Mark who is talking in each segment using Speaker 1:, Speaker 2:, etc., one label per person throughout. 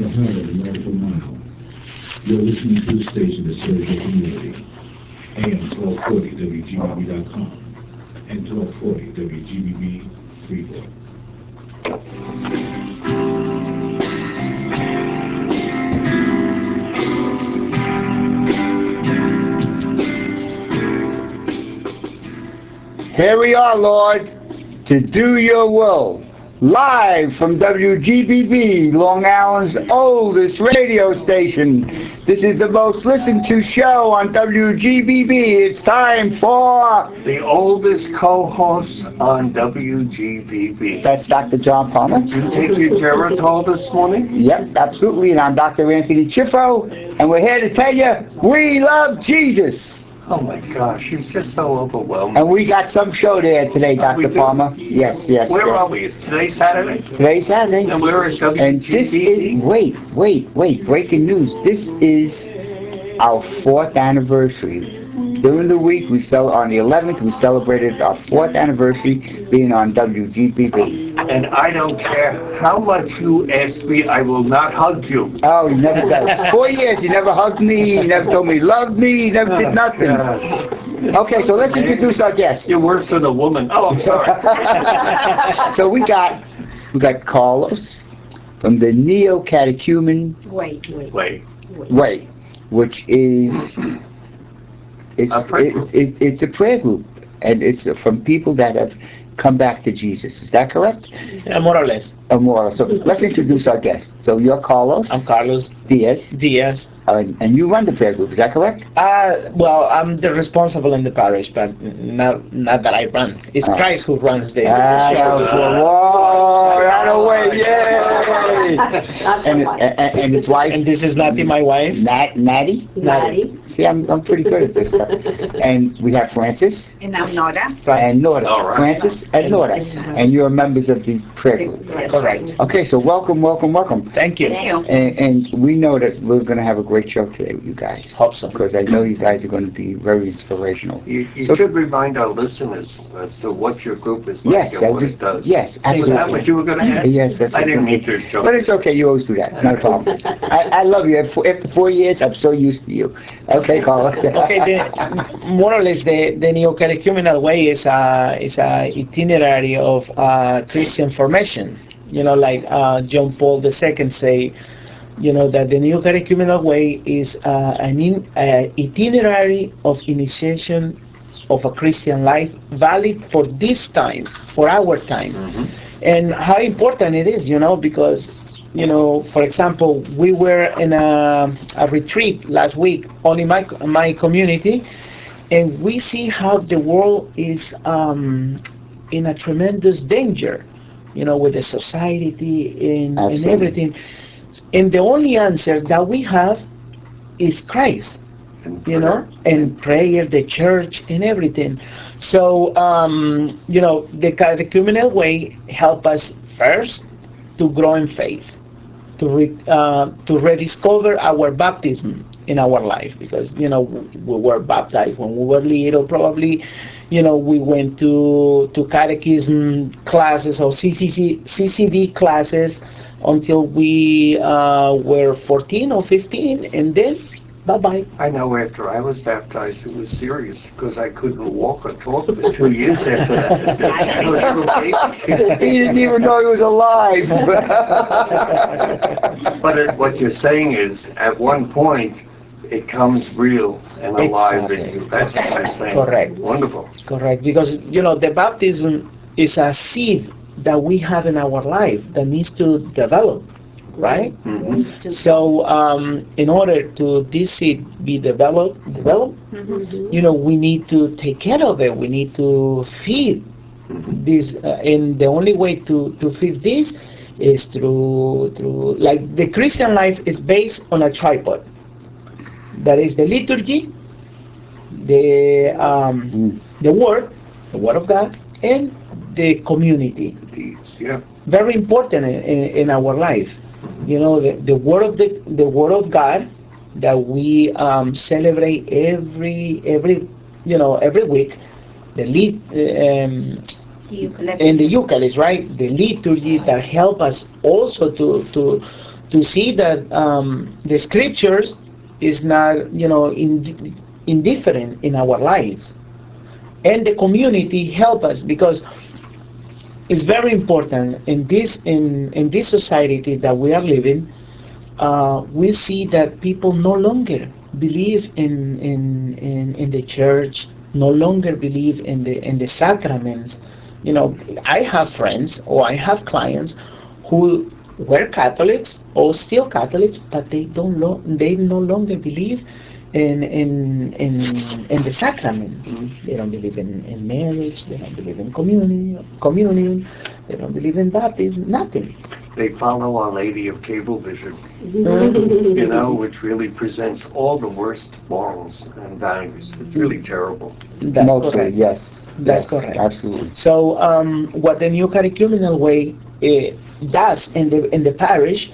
Speaker 1: the heart of the Nautical Mile. You're listening to the station that serves your community. AM 1240 WGBB.com and 1240 WGBB Freeport.
Speaker 2: Here we are, Lord, to do your will. Live from WGBB, Long Island's oldest radio station. This is the most listened to show on WGBB. It's time for...
Speaker 3: the oldest co-host on WGBB.
Speaker 2: That's Dr. John Palmer.
Speaker 3: Did you take your Geritol this morning?
Speaker 2: Yep, absolutely. And I'm Dr. Anthony Chiffo. And we're here to tell you, we love Jesus.
Speaker 3: Oh my gosh, he's just so overwhelming.
Speaker 2: And we got some show there today,
Speaker 3: We
Speaker 2: Dr.
Speaker 3: do?
Speaker 2: Palmer. Yes.
Speaker 3: Where are we? Is today Saturday?
Speaker 2: Today's Saturday.
Speaker 3: And we're at WGBB?
Speaker 2: And this is, wait, breaking news. This is our 4th anniversary. During the week, on the 11th, we celebrated our 4th anniversary being on WGBB.
Speaker 3: And I don't care how much you ask me, I will not hug you.
Speaker 2: Oh, you never does. 4 years, you never hugged me, you never told me you loved me, you never did nothing. Okay, so let's introduce our guest.
Speaker 3: You're worse than a woman. Oh, I'm sorry.
Speaker 2: So we got Carlos from the Neo-Catechumen
Speaker 4: Wait.
Speaker 2: Way, which is it's a prayer group, and it's from people that have come back to Jesus. Is that correct?
Speaker 5: Yeah, more or less.
Speaker 2: More. So let's introduce our guest. So you're Carlos.
Speaker 5: I'm Carlos
Speaker 2: Diaz. And you run the prayer group. Is that correct?
Speaker 5: Well, I'm the responsible in the parish, but not that I run. It's Christ who runs the show.
Speaker 2: Whoa, way, yay! And his wife.
Speaker 5: And this is Natty, my wife.
Speaker 2: Natty. See, I'm pretty good at this stuff. And we have Francis.
Speaker 4: And I'm Nora.
Speaker 2: And Nora.
Speaker 3: All right.
Speaker 2: Francis and Nora. And you're members of the prayer group.
Speaker 5: Correct.
Speaker 2: Okay, so welcome.
Speaker 5: Thank you.
Speaker 2: And we know that we're going to have a great show today with you guys.
Speaker 5: Hope so.
Speaker 2: Because I know you guys are going to be very inspirational.
Speaker 3: You should remind our listeners as to what your group is like
Speaker 2: Yes,
Speaker 3: and what it does.
Speaker 2: Yes,
Speaker 3: Is
Speaker 2: absolutely.
Speaker 3: that what you were going to ask?
Speaker 2: Yes, that's
Speaker 3: I didn't mean to joke.
Speaker 2: But it's okay, you always do that. It's not a problem. I love you. After 4 years, I'm so used to you. Okay, Carlos.
Speaker 5: Okay, more or less, the Neo-Catechumenal Way is a itinerary of Christian formation. You know, like John Paul II say, you know, that the Neo-Catechumenal Way is an itinerary of initiation of a Christian life valid for this time, for our times. Mm-hmm. And how important it is, you know, because, you know, for example, we were in a retreat last week, only my community, and we see how the world is in a tremendous danger, you know, with the society and everything. And the only answer that we have is Christ, you know, and prayer, the church, and everything. So, you know, the Catechumenal Way help us first to grow in faith, to rediscover our baptism in our life, because, you know, we were baptized when we were little, probably. You know, we went to catechism classes or CCD classes until we were 14 or 15, and then bye-bye.
Speaker 3: I know after I was baptized, it was serious because I couldn't walk or talk for 2 years after that.
Speaker 2: He didn't even know he was alive.
Speaker 3: But what you're saying is, at one point, it comes real and alive in you. That's what I'm saying.
Speaker 5: Correct.
Speaker 3: Wonderful.
Speaker 5: Correct. Because, you know, the baptism is a seed that we have in our life that needs to develop, right?
Speaker 3: Mm-hmm.
Speaker 5: So, in order to this seed be developed, you know, we need to take care of it. We need to feed this, and the only way to feed this is through like the Christian life is based on a tripod. That is the liturgy, the word of God, and the community.
Speaker 3: The deeds, yeah.
Speaker 5: Very important in our life. You know, the word of God that we celebrate every week. In the Eucharist, right? The liturgy that help us also to to see that the scriptures is not, indifferent in our lives, and the community help us, because it's very important in this society that we are living. We see that people no longer believe in the church, no longer believe in the sacraments. I have friends or I have clients who were Catholics or still Catholics, but they no longer believe in the sacraments. They don't believe in marriage. They don't believe in communion. They don't believe in baptism. Nothing.
Speaker 3: They follow Our Lady of Cablevision, which really presents all the worst morals and values. It's really terrible.
Speaker 5: That's
Speaker 2: Mostly,
Speaker 5: correct.
Speaker 2: yes.
Speaker 5: That's
Speaker 2: Yes,
Speaker 5: correct.
Speaker 2: absolutely.
Speaker 5: So what the New Catechumenal Way does in the parish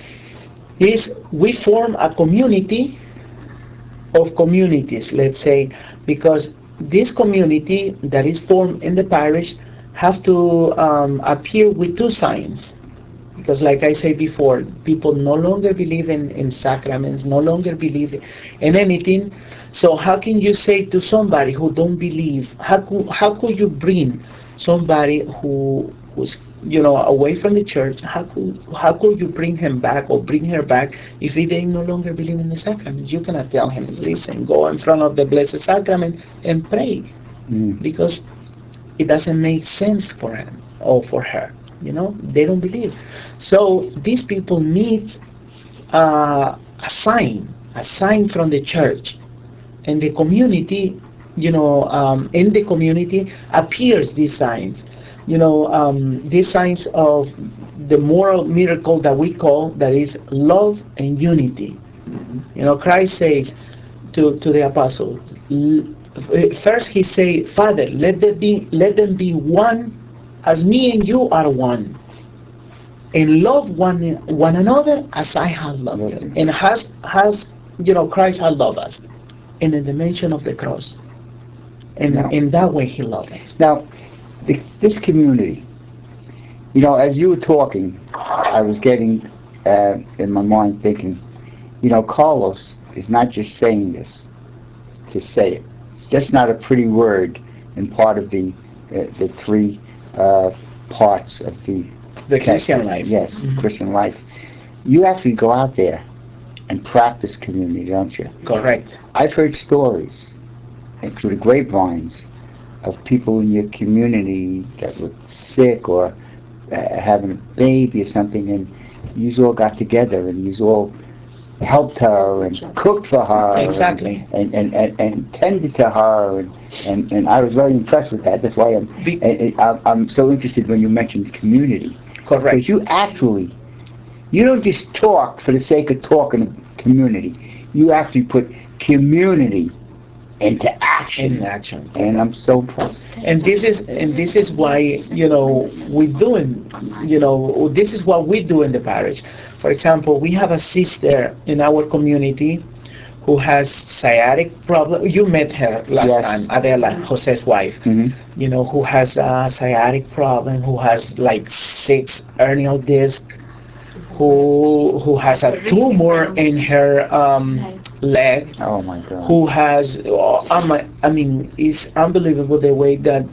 Speaker 5: is we form a community of communities, let's say, because this community that is formed in the parish have to appear with two signs. Because like I said before, people no longer believe in sacraments, no longer believe in anything. So how can you say to somebody who don't believe, how could you bring somebody who's away from the church, how could you bring him back or bring her back if they no longer believe in the sacraments? You cannot tell him, listen, go in front of the Blessed Sacrament and pray, because it doesn't make sense for him or for her. They don't believe. So these people need a sign from the church, and the community, in the community appears these signs. These signs of the moral miracle that we call, that is love and unity. Christ says to the apostles, first he say, Father, let them be one as me and you are one, and love one another as I have loved them, and has Christ has loved us in the dimension of the cross, and in that way he loved us.
Speaker 2: Now, this community, as you were talking, I was getting in my mind thinking, Carlos is not just saying this to say it. It's just not a pretty word and part of the three parts of the
Speaker 5: Christian life.
Speaker 2: Yes, Christian life. You actually go out there and practice community, don't you?
Speaker 5: Correct.
Speaker 2: I've heard stories, and through the grapevines, of people in your community that were sick or having a baby or something, and you all got together and you all helped her and cooked for her.
Speaker 5: Exactly.
Speaker 2: And tended to her, and I was very impressed with that. That's why I'm so interested when you mentioned community.
Speaker 5: Correct.
Speaker 2: Because you don't just talk for the sake of talking to community. You actually put community into action. And I'm so impressed.
Speaker 5: And this is why we doing this is what we do in the parish. For example, we have a sister in our community who has sciatic problem. You met her last time, Adela, Jose's wife. Who has a sciatic problem, who has like 6 hernial discs, who has a tumor in her leg.
Speaker 2: Oh my God.
Speaker 5: Who has, it's unbelievable the way that,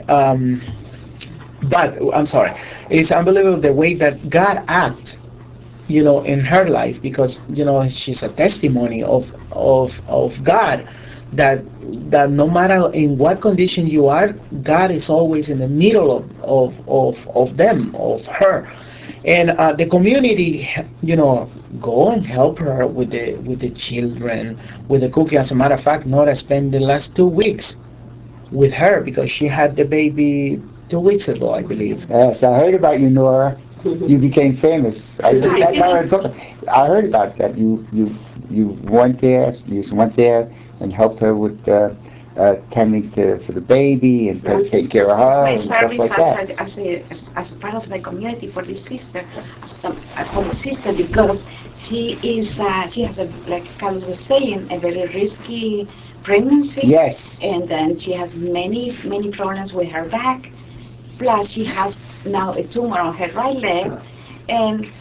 Speaker 5: it's unbelievable the way that God acts, in her life, because, she's a testimony of God, that no matter in what condition you are, God is always in the middle of them, of her. And the community, go and help her with the children, with the cooking. As a matter of fact, Nora spent the last 2 weeks with her because she had the baby 2 weeks ago, I believe.
Speaker 2: Yes, I heard about you, Nora. You became famous. I heard about that. You went there and helped her with tending for the baby and taking care of her and stuff like that.
Speaker 4: As a part of the community for this sister, because she has like Carlos was saying, a very risky pregnancy.
Speaker 2: Yes.
Speaker 4: And then she has many problems with her back. Plus she has now a tumor on her right leg, and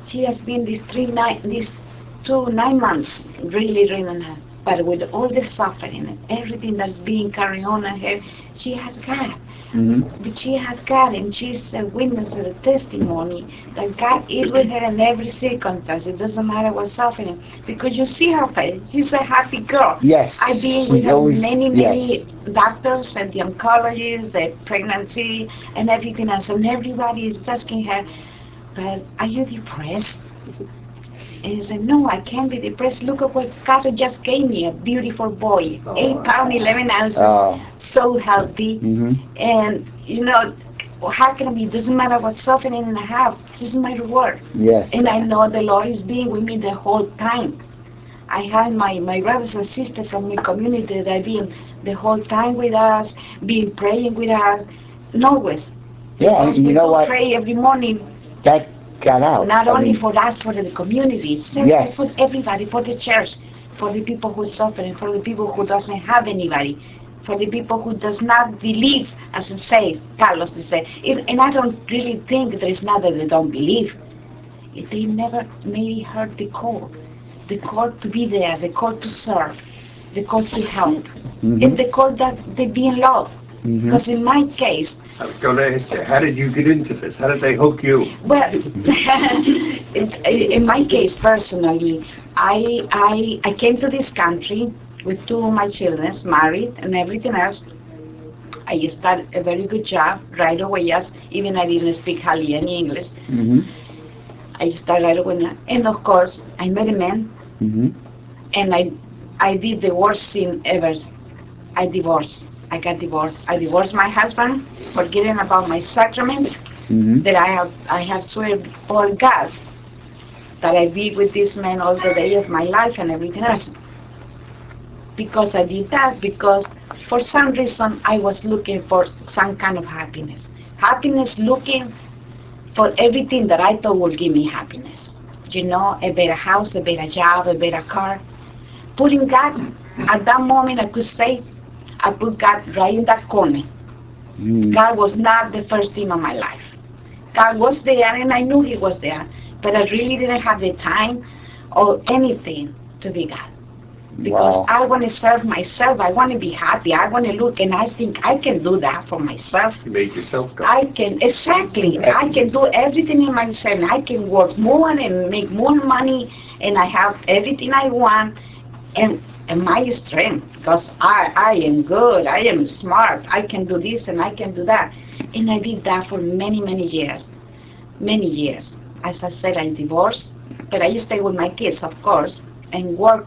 Speaker 4: She has been these 9 months really, really hard. But with all the suffering and everything that's being carried on in her, she has God. But she has God, and she's a witness and a testimony that God is with her in every circumstance. It doesn't matter what's suffering, because you see her face. She's a happy girl.
Speaker 2: Yes.
Speaker 4: I've been
Speaker 2: she's
Speaker 4: with her
Speaker 2: always-
Speaker 4: many
Speaker 2: yes.
Speaker 4: doctors and the oncologists, the pregnancy and everything else, and everybody is asking her, "But are you depressed?" And he said, "No, I can't be depressed. Look at what God just gave me, a beautiful boy, 8 pounds, 11 ounces,
Speaker 2: Oh.
Speaker 4: so healthy."
Speaker 2: Mhm.
Speaker 4: And, how can it be? Doesn't matter what suffering I have. This is my reward.
Speaker 2: Yes.
Speaker 4: And I know the Lord is being with me the whole time. I have my brothers and sisters from my community that have been the whole time with us, been praying with us, always.
Speaker 2: Yeah,
Speaker 4: Because
Speaker 2: and you
Speaker 4: we
Speaker 2: know
Speaker 4: do
Speaker 2: what?
Speaker 4: pray every morning,
Speaker 2: That got out.
Speaker 4: not
Speaker 2: I
Speaker 4: only
Speaker 2: mean,
Speaker 4: for us, for the community,
Speaker 2: Yes.
Speaker 4: for everybody, for the church, for the people who are suffering, for the people who doesn't have anybody, for the people who does not believe, as I say, Carlos said. And I don't really think there is not that they don't believe. They never maybe heard the call to be there, the call to serve, the call to help, and the call that they be in love. Because in my case,
Speaker 3: I was going to ask you, how did you get into this? How did they hook you?
Speaker 4: well, in my case personally, I came to this country with 2 of my children, married and everything else. I started a very good job right away, yes, even I didn't speak hardly any English. I started right away, and of course, I met a man, and I did the worst sin ever. I divorced. I got divorced. I divorced my husband, forgetting about my sacrament, that I have swear before God that I be with this man all the day of my life and everything else. Because I did that, because for some reason I was looking for some kind of happiness. Happiness, looking for everything that I thought would give me happiness. A better house, a better job, a better car. Putting God, at that moment I could say, I put God right in that corner. God was not the first thing of my life. God was there, and I knew He was there, but I really didn't have the time or anything to be God. Because
Speaker 2: Wow.
Speaker 4: I want to serve myself, I want to be happy, I want to look, and I think I can do that for myself.
Speaker 3: You made yourself go.
Speaker 4: I can do everything in myself. I can work more and make more money, and I have everything I want, and my strength, because I am good, I am smart, I can do this and I can do that. And I did that for many, many years. Many years. As I said, I divorced, but I stayed with my kids, of course, and work.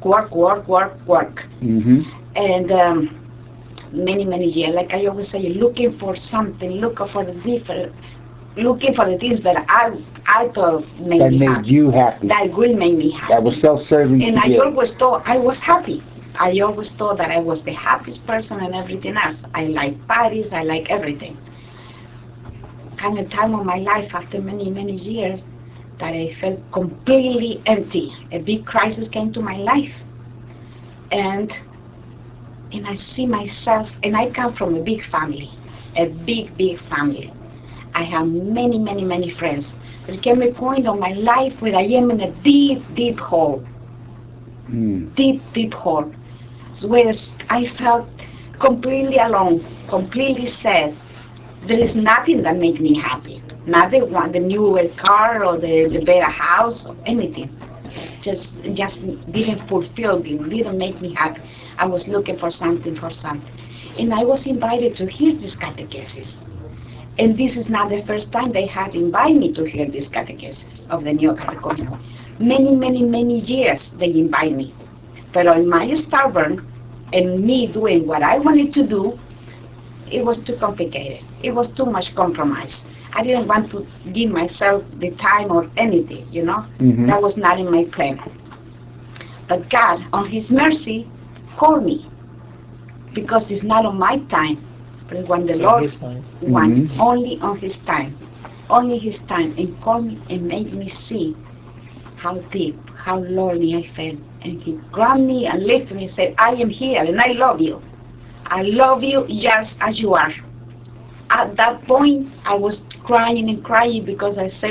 Speaker 4: And many, many years, like I always say, looking for something, looking for the different, looking for the things that I thought made
Speaker 2: That
Speaker 4: me
Speaker 2: made
Speaker 4: happy.
Speaker 2: you happy.
Speaker 4: That will make me happy.
Speaker 2: That was self-serving
Speaker 4: And
Speaker 2: to
Speaker 4: I
Speaker 2: you.
Speaker 4: always thought I was happy. I always thought that I was the happiest person and everything else. I like parties, I like everything. Came a time of my life after many, many years that I felt completely empty. A big crisis came to my life. And I see myself, and I come from a big family, a big, big family. I have many, many, many friends. There came a point of my life where I am in a deep, deep hole. Deep, deep hole. Where I felt completely alone, completely sad. There is nothing that makes me happy. Not the newer car or the better house or anything. Just didn't fulfill me, didn't make me happy. I was looking for something. And I was invited to hear this catechesis. And this is not the first time they had invited me to hear this catechesis of the Neo Catechumenal. Many, many, many years they invite me. But on my stubborn and me doing what I wanted to do, it was too complicated. It was too much compromise. I didn't want to give myself the time or anything, That was not in my plan. But God, on His mercy, called me. Because it's not on my time, but when the Lord wants, only on His time. Only His time. And called me and made me see how deep, how lonely I felt. And He grabbed me and lifted me and said, I am here and I love you. I love you just as you are. At that point, I was crying and crying because I said,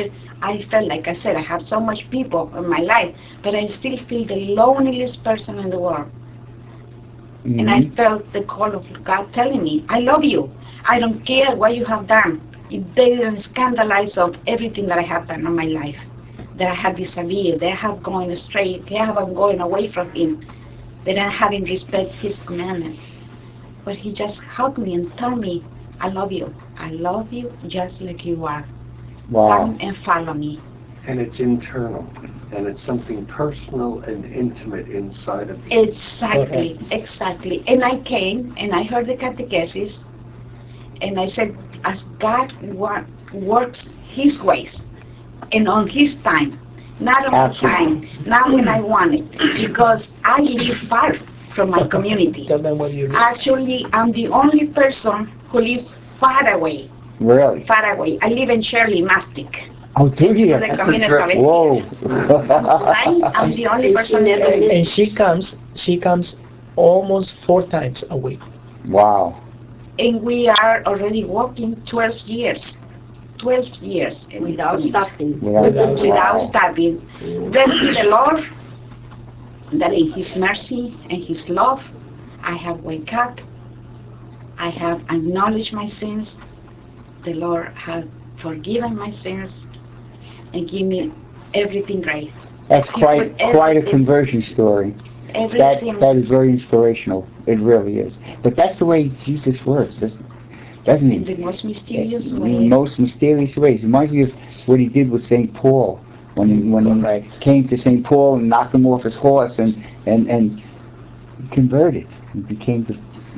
Speaker 4: I felt, like I said, I have so much people in my life, but I still feel the loneliest person in the world. And I felt the call of God telling me, I love you. I don't care what you have done. If they didn't scandalize of everything that I have done in my life, that I have disobeyed, that I have gone astray, that I have gone away from Him, that I haven't respect His commandments. But He just hugged me and told me, I love you. I love you just like you are.
Speaker 2: Wow.
Speaker 4: Come and follow me.
Speaker 3: And it's internal, and it's something personal and intimate inside of you.
Speaker 4: Exactly, exactly. And I came and I heard the catechesis, and I said, as God works His ways and on His time, not on my
Speaker 2: Absolutely.
Speaker 4: time, not when I want it, because I live far from my community.
Speaker 5: Tell them what you do.
Speaker 4: Actually, I'm the only person who lives far away,
Speaker 2: Really?
Speaker 4: far away. I live in Shirley, Mastic.
Speaker 2: Oh, do you?
Speaker 4: The
Speaker 3: That's a
Speaker 4: community
Speaker 3: trip.
Speaker 4: of it.
Speaker 2: Whoa.
Speaker 4: Right? I'm the only person in the
Speaker 5: And she comes almost 4 times a week.
Speaker 2: Wow.
Speaker 4: and we are already walking 12 years. 12 years in the
Speaker 6: Without
Speaker 4: community.
Speaker 6: stopping.
Speaker 4: Without
Speaker 2: Wow.
Speaker 4: stopping. Blessed be the Lord that in His mercy and His love I have wake up. I have acknowledged my sins. The Lord has forgiven my sins and give me everything great.
Speaker 2: That's
Speaker 4: He
Speaker 2: quite
Speaker 4: put
Speaker 2: quite a
Speaker 4: everything-
Speaker 2: conversion story. That
Speaker 4: Everything.
Speaker 2: that is very inspirational. It really is. But that's the way Jesus works, doesn't
Speaker 4: In
Speaker 2: he?
Speaker 4: the most mysterious
Speaker 2: In
Speaker 4: way.
Speaker 2: the most mysterious ways. It reminds me of what he did with St. Paul when he
Speaker 5: Right.
Speaker 2: came to St. Paul and knocked him off his horse and converted and became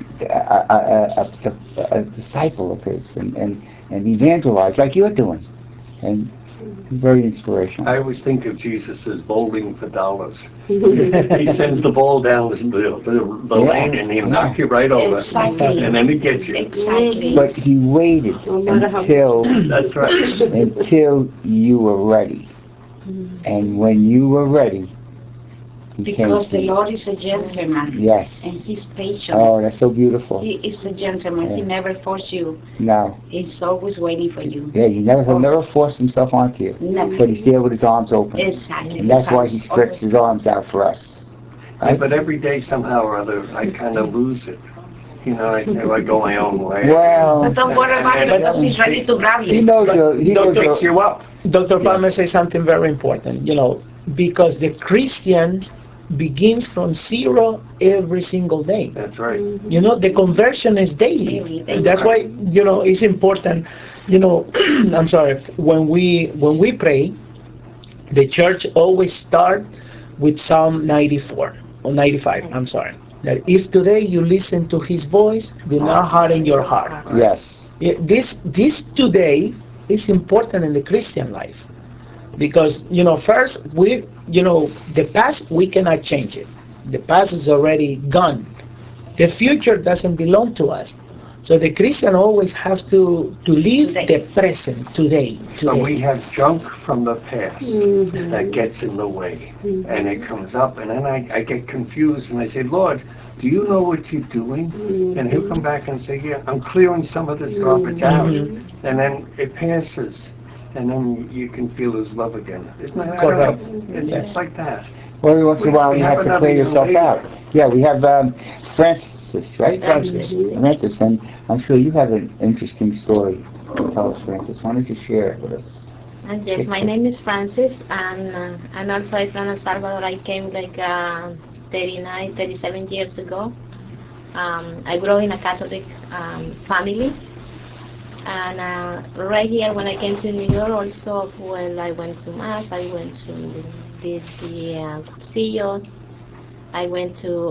Speaker 2: a disciple of his and evangelized like you're doing. And it's very inspirational.
Speaker 3: I always think of Jesus as bowling for dollars. He sends the ball down the lane and he'll knock you right over.
Speaker 4: Exactly.
Speaker 3: And then he gets you.
Speaker 4: Exactly.
Speaker 2: But he waited
Speaker 6: No matter how-
Speaker 2: until
Speaker 3: That's right.
Speaker 2: until you were ready. And when you were ready, he
Speaker 4: Because the
Speaker 2: came to you.
Speaker 4: Lord is a gentleman.
Speaker 2: Yes.
Speaker 4: And He's patient.
Speaker 2: Oh, that's so beautiful.
Speaker 4: He is a gentleman. He
Speaker 2: Yeah.
Speaker 4: never forces you.
Speaker 2: No.
Speaker 4: He's always waiting for you.
Speaker 2: Yeah, he'll never force himself onto you.
Speaker 4: Never.
Speaker 2: But he's there with his arms open.
Speaker 4: Exactly.
Speaker 2: And that's
Speaker 4: His
Speaker 2: why
Speaker 4: arms
Speaker 2: he stretches his arms out for us.
Speaker 3: Yeah, but every day somehow or other I kind of lose it. You know, I say, I go my own way.
Speaker 2: Well,
Speaker 4: But don't worry about it because He's ready to grab
Speaker 2: he
Speaker 4: you.
Speaker 2: knows
Speaker 3: He picks you up.
Speaker 5: Dr.
Speaker 2: Yes.
Speaker 5: Palmer says something very important, because the Christian begins from 0 every single day.
Speaker 3: That's right.
Speaker 5: The conversion is daily.
Speaker 4: Every day.
Speaker 5: And that's why, it's important, I'm sorry, when we pray, the church always start with Psalm 94 or 95, I'm sorry. That if today you listen to His voice, do not harden your heart.
Speaker 2: Yes.
Speaker 5: This today is important in the Christian life. Because, first, the past, we cannot change it. The past is already gone. The future doesn't belong to us. So the Christian always has to live the present, today.
Speaker 3: But we have junk from the past that gets in the way. And it comes up, and then I get confused, and I say, Lord, do you know what you're doing? And He'll come back and say, yeah, I'm clearing some of this garbage out. And then it passes. And then you can feel His love again. Isn't that?
Speaker 5: Correct.
Speaker 3: It's like that.
Speaker 2: Well, every once in a while you have to
Speaker 3: another
Speaker 2: clear
Speaker 3: young
Speaker 2: yourself
Speaker 3: lady.
Speaker 2: out. Yeah, we have Francis, right?
Speaker 4: Francis.
Speaker 2: Francis, and I'm sure you have an interesting story to tell us, Francis. Why don't you share it with us?
Speaker 7: Yes, my name is Francis, and also I'm from El Salvador. I came like 37 years ago. I grew in a Catholic family. And right here, when I came to New York, also, well, I went to Mass, I went to the cursillos, I went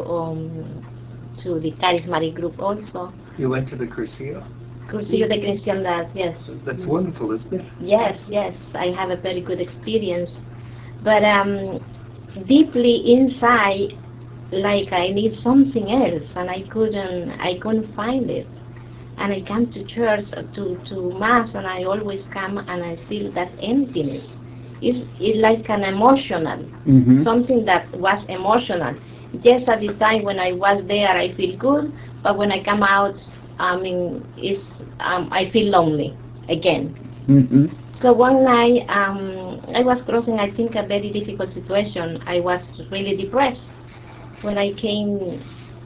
Speaker 7: to the charismatic group also.
Speaker 3: You went to the Cursillo?
Speaker 7: Cursillo de Cristiandad, yes.
Speaker 3: That's wonderful, isn't it?
Speaker 7: Yes, I have a very good experience. But deeply inside, like I need something else, and I couldn't find it. And I come to church, to Mass, and I always come and I feel that emptiness. It's like an emotional, something that was emotional. Just at the time when I was there, I feel good, but when I come out, I feel lonely again. So one night, I was crossing, I think, a very difficult situation. I was really depressed. When I came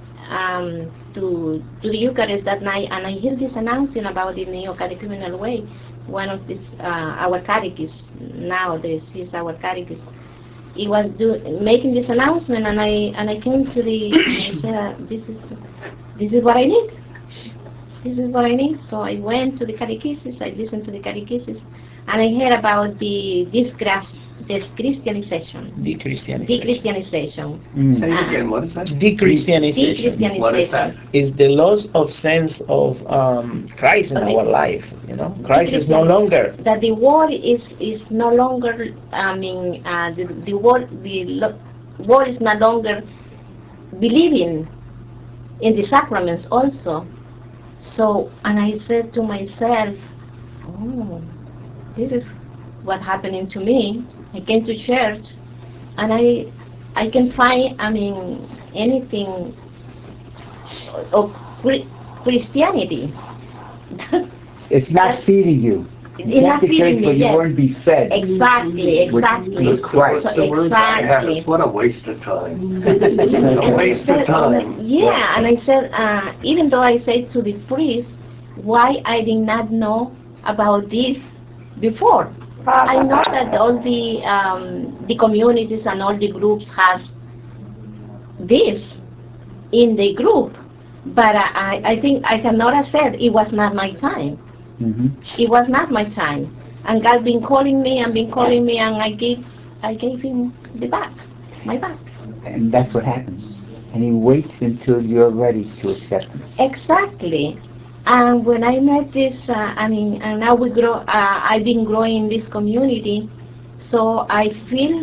Speaker 7: to the Eucharist that night, and I heard this announcement about the neo-catechumenal way. One of this, our catechist, she's our catechist. He was making this announcement, and I came to the, I said, this is what I need. This is what I need. So I went to the catechesis, I listened to the catechesis, and I heard about this Christianization.
Speaker 5: Dechristianization.
Speaker 7: Dechristianization.
Speaker 3: Say it again, what is that?
Speaker 5: Dechristianization
Speaker 3: What is that?
Speaker 5: is the loss of sense of Christ in
Speaker 7: Okay.
Speaker 5: our life. You know, Christ is no longer.
Speaker 7: That the world is no longer. I mean, the world is no longer believing in the sacraments also. So, and I said to myself, oh, this is what happening to me. I came to church, and I can find, I mean, anything of Christianity.
Speaker 2: It's not feeding you.
Speaker 7: It's not feeding me,
Speaker 2: but you
Speaker 7: yes.
Speaker 2: won't be fed.
Speaker 7: Exactly.
Speaker 2: With Christ.
Speaker 7: So,
Speaker 3: The words I have,
Speaker 7: exactly.
Speaker 3: what a waste of time.
Speaker 7: And
Speaker 3: A
Speaker 7: I
Speaker 3: waste of
Speaker 7: said,
Speaker 3: time.
Speaker 7: yeah, and I said, even though I said to the priest, why I did not know about this before. I know that all the communities and all the groups have this in the group, but I think I cannot have said it was not my time.
Speaker 2: Mm-hmm.
Speaker 7: It was not my time, and God been calling me and been calling me, and I gave him my back.
Speaker 2: And that's what happens. And he waits until you're ready to accept him.
Speaker 7: Exactly. And when I met this, and now we grow. I've been growing in this community, so I feel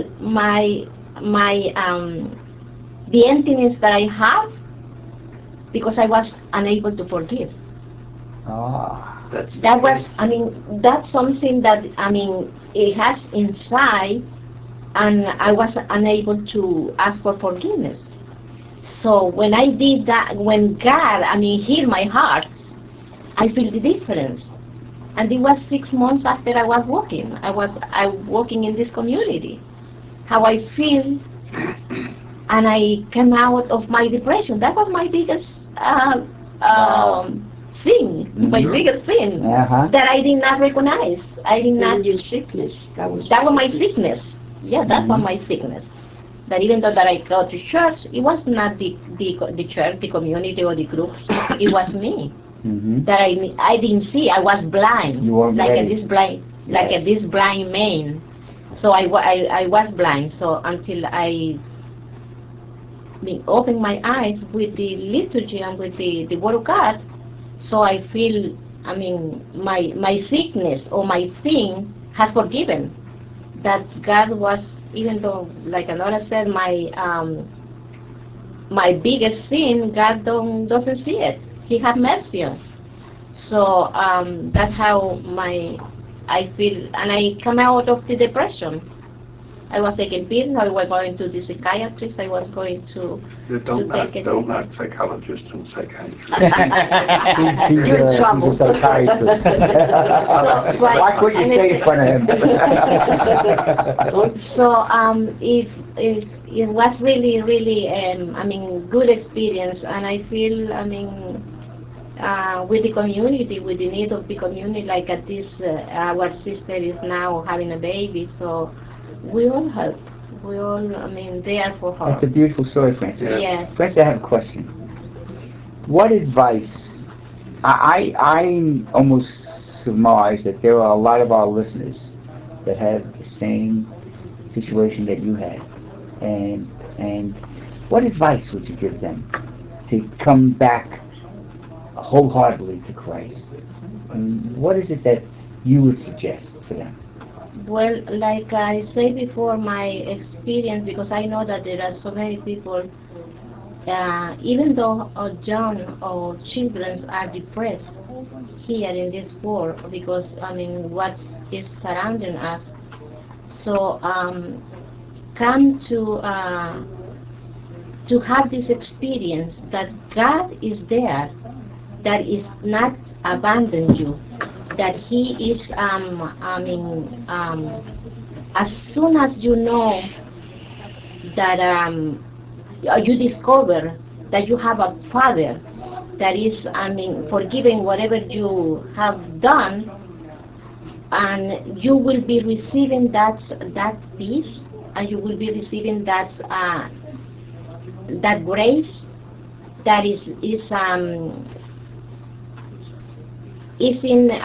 Speaker 7: the emptiness that I have because I was unable to forgive.
Speaker 2: Ah.
Speaker 7: That was, that's something that, it has inside, and I was unable to ask for forgiveness. So when I did that, when God, healed my heart, I feel the difference. And it was 6 months after I was walking. I walking in this community. How I feel, and I came out of my depression. That was my biggest sin, my biggest sin, that I did not recognize. I did not.
Speaker 4: Your sickness. That was
Speaker 7: my sickness. Yeah, that was my sickness. That even though that I go to church, it was not the church, the community, or the group. It was me.
Speaker 2: Mm-hmm.
Speaker 7: That I didn't see. I was blind,
Speaker 2: You weren't ready.
Speaker 7: This blind man. So I was blind. So until I opened my eyes with the liturgy and with the Word of God, so I feel, my sickness or my sin has forgiven. That God was, even though, like another said, my biggest sin, God doesn't see it. He had mercy on. So that's how I feel, and I come out of the depression. I was taking pills. I was going to the psychiatrist. I was going to take it.
Speaker 3: Don't knock psychologists and psychiatrists.
Speaker 7: You're in trouble.
Speaker 2: He's a psychiatrist. Watch what you say in front of him.
Speaker 7: So it was really, really, good experience, and I feel, with the community, with the need of the community, like at this, our sister is now having a baby, so we all help. We all, there for her.
Speaker 2: That's a beautiful story, Francis.
Speaker 7: Yes.
Speaker 2: Francis, I have a question. What advice? I almost surmise that there are a lot of our listeners that have the same situation that you had, and what advice would you give them to come back wholeheartedly to Christ? And what is it that you would suggest for them?
Speaker 7: Well, like I said before, my experience, because I know that there are so many people, even though young or children are depressed here in this world, because what is surrounding us. So come to have this experience that God is there, that is not abandon you, that he is, as soon as you know that you discover that you have a Father that is, forgiving whatever you have done, and you will be receiving that peace, and you will be receiving that grace that is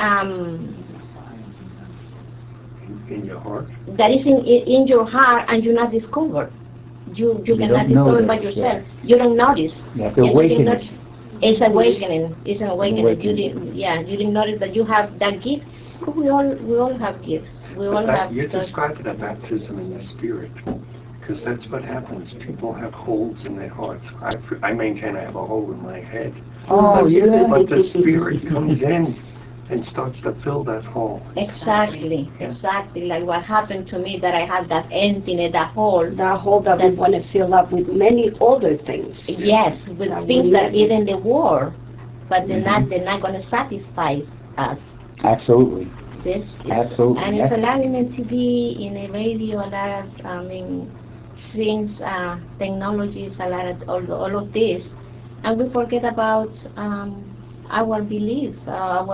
Speaker 3: In your heart.
Speaker 7: that is in your heart, and you not discover. You
Speaker 2: You
Speaker 7: cannot
Speaker 2: don't
Speaker 7: discover by
Speaker 2: notice,
Speaker 7: yourself. You don't notice.
Speaker 2: Yeah, it's
Speaker 7: Yeah, you didn't
Speaker 2: awakening.
Speaker 7: notice. It's awakening. It's an awakening.
Speaker 2: awakening.
Speaker 7: You didn't notice that you have that gift. We all have gifts. We all
Speaker 3: But that,
Speaker 7: have
Speaker 3: you're
Speaker 7: those.
Speaker 3: describing a baptism in the Spirit, because that's what happens. People have holes in their hearts. I maintain I have a hole in my head.
Speaker 2: Oh, yeah.
Speaker 3: But the Spirit comes in and starts to fill that hole.
Speaker 7: Exactly. Like what happened to me, that I had that emptiness, that hole.
Speaker 6: That hole that we want to fill up with many other things.
Speaker 7: Yes, with
Speaker 6: That
Speaker 7: things
Speaker 6: we
Speaker 7: that
Speaker 6: need.
Speaker 7: is in the world, but they're not going to satisfy us.
Speaker 2: Absolutely.
Speaker 7: This is,
Speaker 2: Absolutely.
Speaker 7: and it's a lot in the TV, in the radio, a lot of things, technologies, a lot of all of this, and we forget about our beliefs,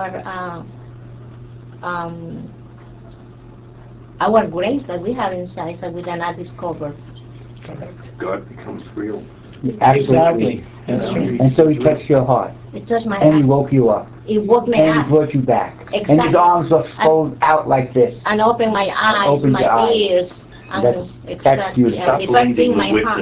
Speaker 7: our grace that we have inside that we cannot discover.
Speaker 3: God becomes real.
Speaker 5: Exactly. That's true.
Speaker 2: And so he touched your heart,
Speaker 7: It touched my
Speaker 2: and he
Speaker 7: heart.
Speaker 2: woke you up,
Speaker 7: It woke me
Speaker 2: and he
Speaker 7: up
Speaker 2: brought you back. And his
Speaker 7: Exactly.
Speaker 2: arms were folded out like this.
Speaker 7: and opened my eyes,
Speaker 2: Opened
Speaker 7: my
Speaker 2: your eyes.
Speaker 7: ears, and
Speaker 2: That's
Speaker 7: exactly,
Speaker 2: beautiful.
Speaker 7: and
Speaker 3: Stop
Speaker 7: it opened
Speaker 3: leading
Speaker 7: my
Speaker 3: the
Speaker 7: heart.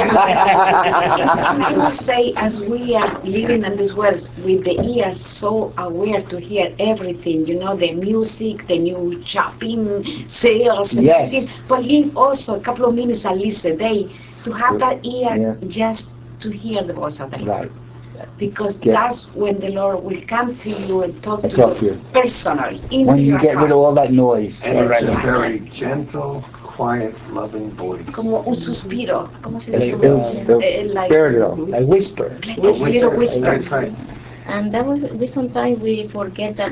Speaker 3: witness.
Speaker 4: I would say, as we are living in this world with the ears so aware to hear everything, the music, the new shopping, sales, and
Speaker 2: Yes.
Speaker 4: everything, but leave also a couple of minutes at least a day to have that ear
Speaker 2: Yeah.
Speaker 4: just to hear the voice of the Lord.
Speaker 2: Right.
Speaker 4: Because
Speaker 2: Yes.
Speaker 4: that's when the Lord will come to you and talk
Speaker 2: And
Speaker 4: to
Speaker 2: talk to
Speaker 4: you
Speaker 2: you.
Speaker 4: personally. Into
Speaker 2: When you
Speaker 4: your
Speaker 2: get rid
Speaker 4: heart.
Speaker 2: of all that noise.
Speaker 3: And it's a
Speaker 4: Right.
Speaker 3: very gentle, quiet, loving voice.
Speaker 4: Como un suspiro. ¿Cómo se
Speaker 2: El,
Speaker 4: dice? Like
Speaker 2: spiritual.
Speaker 5: Like whisper.
Speaker 4: a little whisper.
Speaker 3: That's right.
Speaker 7: And that we sometimes we forget that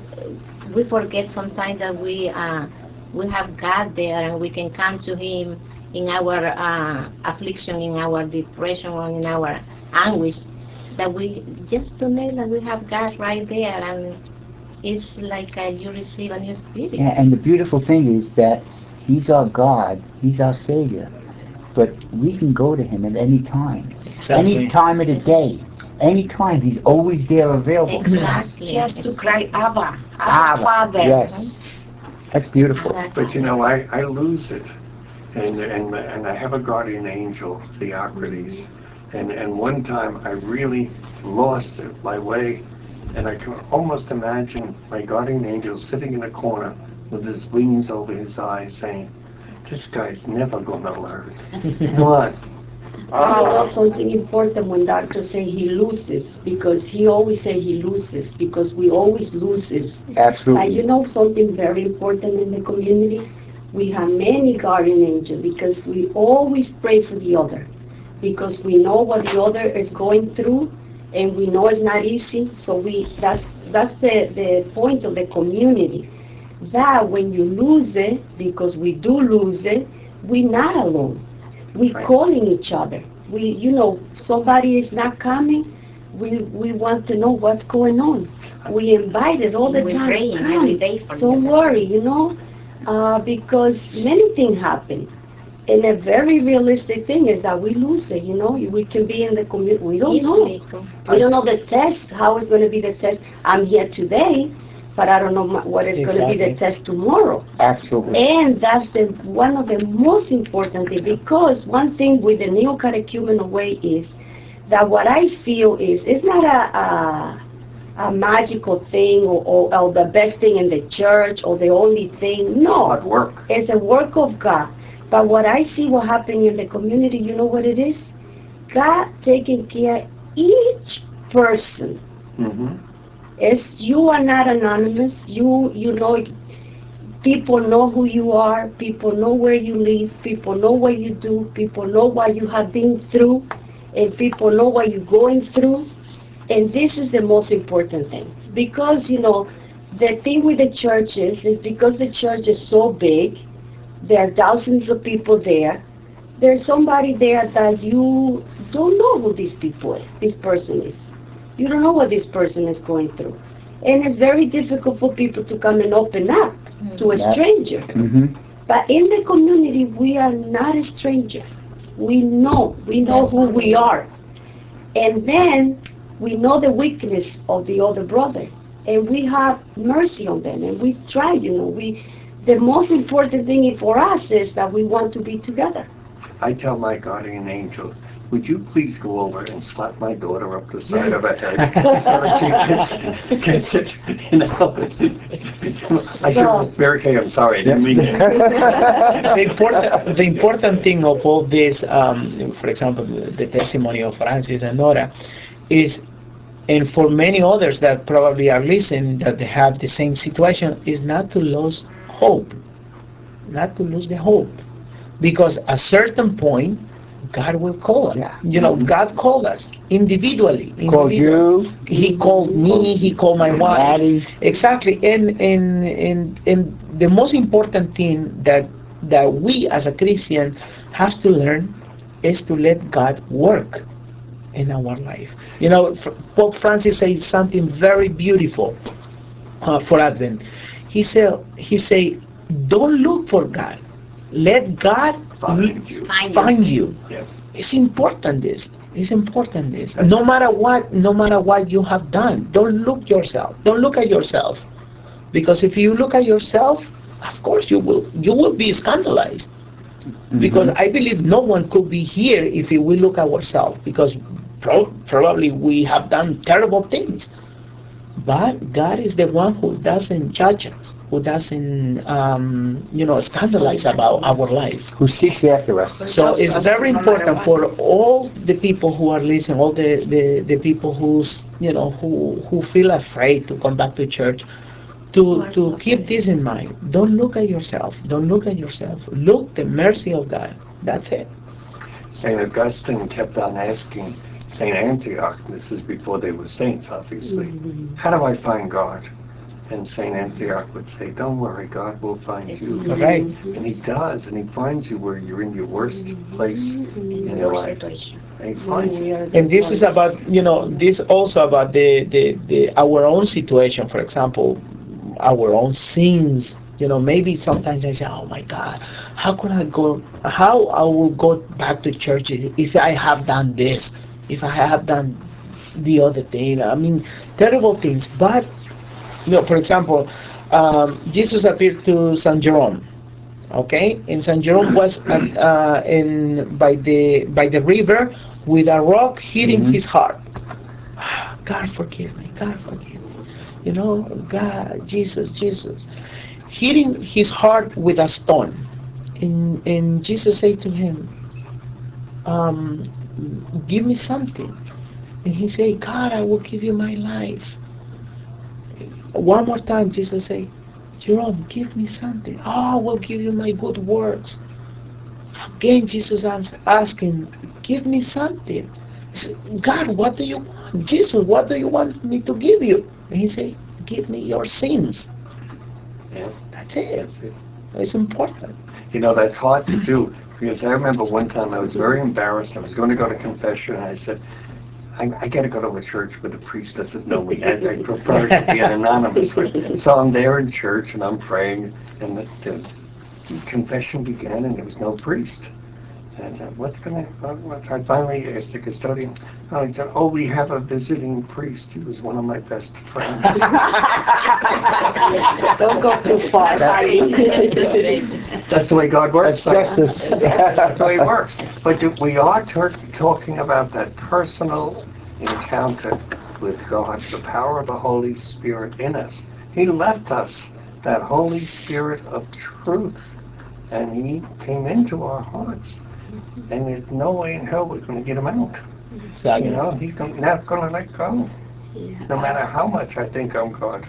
Speaker 7: we forget sometimes that we have God there, and we can come to Him in our affliction, in our depression, or in our anguish. That we just to know that we have God right there, and it's like you receive a new spirit.
Speaker 2: Yeah, and the beautiful thing is that he's our God, he's our Savior. But we can go to him at any time.
Speaker 5: Exactly.
Speaker 2: Any time of the day. Any time. He's always there available.
Speaker 7: Exactly.
Speaker 4: He has to cry, Abba,
Speaker 2: Abba,
Speaker 4: Father.
Speaker 2: yes. That's beautiful.
Speaker 7: Exactly.
Speaker 3: But I lose it. And I have a guardian angel, Theocrates. And one time I really lost it my way. And I can almost imagine my guardian angel sitting in a corner with his wings over his eyes saying, this guy's never going to learn. Come on.
Speaker 6: Something important when doctors say he loses, because he always say he loses, because we always loses.
Speaker 2: Absolutely.
Speaker 6: Something very important in the community? We have many guardian angels because we always pray for the other, because we know what the other is going through, and we know it's not easy. So that's the point of the community. That when you lose it, because we do lose it, we're not alone. We're calling each other. Somebody is not coming. We want to know what's going on. We invite it all the
Speaker 4: We're
Speaker 6: time.
Speaker 4: praying
Speaker 6: Come,
Speaker 4: every day for
Speaker 6: don't
Speaker 4: you.
Speaker 6: worry, because many things happen. And a very realistic thing is that we lose it, We can be in the community. We don't know. We don't know the test, how it's going to be the test. I'm here today, but I don't know what is going to be the
Speaker 5: Exactly.
Speaker 6: test tomorrow.
Speaker 2: Absolutely.
Speaker 6: And that's one of the most important things, because one thing with the neo-catechumenal way is that what I feel is it's not a magical thing or the best thing in the church or the only thing. No,
Speaker 3: Hard work.
Speaker 6: it's a work of God. But what I see what happening in the community, you know what it is? God taking care of each person.
Speaker 3: Mm-hmm.
Speaker 6: You are not anonymous. People know who you are. People know where you live. People know what you do. People know what you have been through, and people know what you're going through. And this is the most important thing, because The thing with the churches is because the church is so big, there are thousands of people there. There's somebody there that you don't know who this person is. You don't know what this person is going through. And it's very difficult for people to come and open up to a
Speaker 2: Yeah.
Speaker 6: stranger.
Speaker 2: Mm-hmm.
Speaker 6: But in the community, we are not a stranger. We know who we are. And then we know the weakness of the other brother. And we have mercy on them. And we try, the most important thing for us is that we want to be together.
Speaker 3: I tell my guardian angel, would you please go over and slap my daughter up the side of her head so that she gets it, I should, Mary Kay, I'm sorry, I didn't mean it.
Speaker 5: The important thing of all this, for example, the testimony of Francis and Nora, is, and for many others that probably are listening that they have the same situation, is not to lose hope, not to lose the hope, because at a certain point, God will call us.
Speaker 2: Yeah.
Speaker 5: God called us individually.
Speaker 2: Called you.
Speaker 5: He called me. He called my wife.
Speaker 2: Maddie.
Speaker 5: Exactly. And the most important thing that we as a Christian have to learn is to let God work in our life. Pope Francis says something very beautiful for Advent. He say, don't look for God. Let God find you.
Speaker 3: Yes.
Speaker 5: It's important this. No matter what you have done, don't look at yourself. Because if you look at yourself, of course you will be scandalized. Because I believe no one could be here if we look at ourselves, because probably we have done terrible things. But God is the one who doesn't judge us, who doesn't, scandalize about our life.
Speaker 2: Who seeks after us.
Speaker 5: So it's very important for all the people who are listening, all the people who feel afraid to come back to church, to keep this in mind. Don't look at yourself. Look the mercy of God. That's it.
Speaker 3: St. Augustine kept on asking St. Antioch, this is before they were saints, obviously, how do I find God? And St. Antioch would say, don't worry, God will find you.
Speaker 5: Right.
Speaker 3: And he does, and he finds you where you're in your worst place in your life. And he finds you.
Speaker 5: And this is about, this also about the our own situation, for example, our own sins. Maybe sometimes I say, oh my God, how I will go back to church if I have done this, if I have done the other thing. I mean, terrible things. But, for example, Jesus appeared to San Jerome, okay? And San Jerome was by the river with a rock hitting his heart. God forgive me, God forgive me. God, Jesus. Hitting his heart with a stone. And Jesus said to him, give me something. And he said, God, I will give you my life. One more time, Jesus said, Jerome, give me something. Oh, I will give you my good works. Again, Jesus asking, give me something. He said, God, what do you want? Jesus, what do you want me to give you? And he said, give me your sins.
Speaker 3: Yeah.
Speaker 5: That's it.
Speaker 3: That's it.
Speaker 5: It's important.
Speaker 3: That's hard to do, because I remember one time I was very embarrassed. I was going to go to confession, and I said, I got to go to a church where the priest doesn't know me. I prefer to be an anonymous one. So I'm there in church, and I'm praying, and the confession began, and there was no priest. And I said, what's going to... I finally asked the custodian. He said, we have a visiting priest. He was one of my best friends.
Speaker 6: Don't go too far.
Speaker 3: That's the way God works.
Speaker 2: That's justice.
Speaker 3: That's the way it works. But we are talking about that personal encounter with God, the power of the Holy Spirit in us. He left us that Holy Spirit of truth, and he came into our hearts. And there's no way in hell we're going to get him out.
Speaker 5: Exactly.
Speaker 3: He's not going to let go. No matter how much I think I'm God.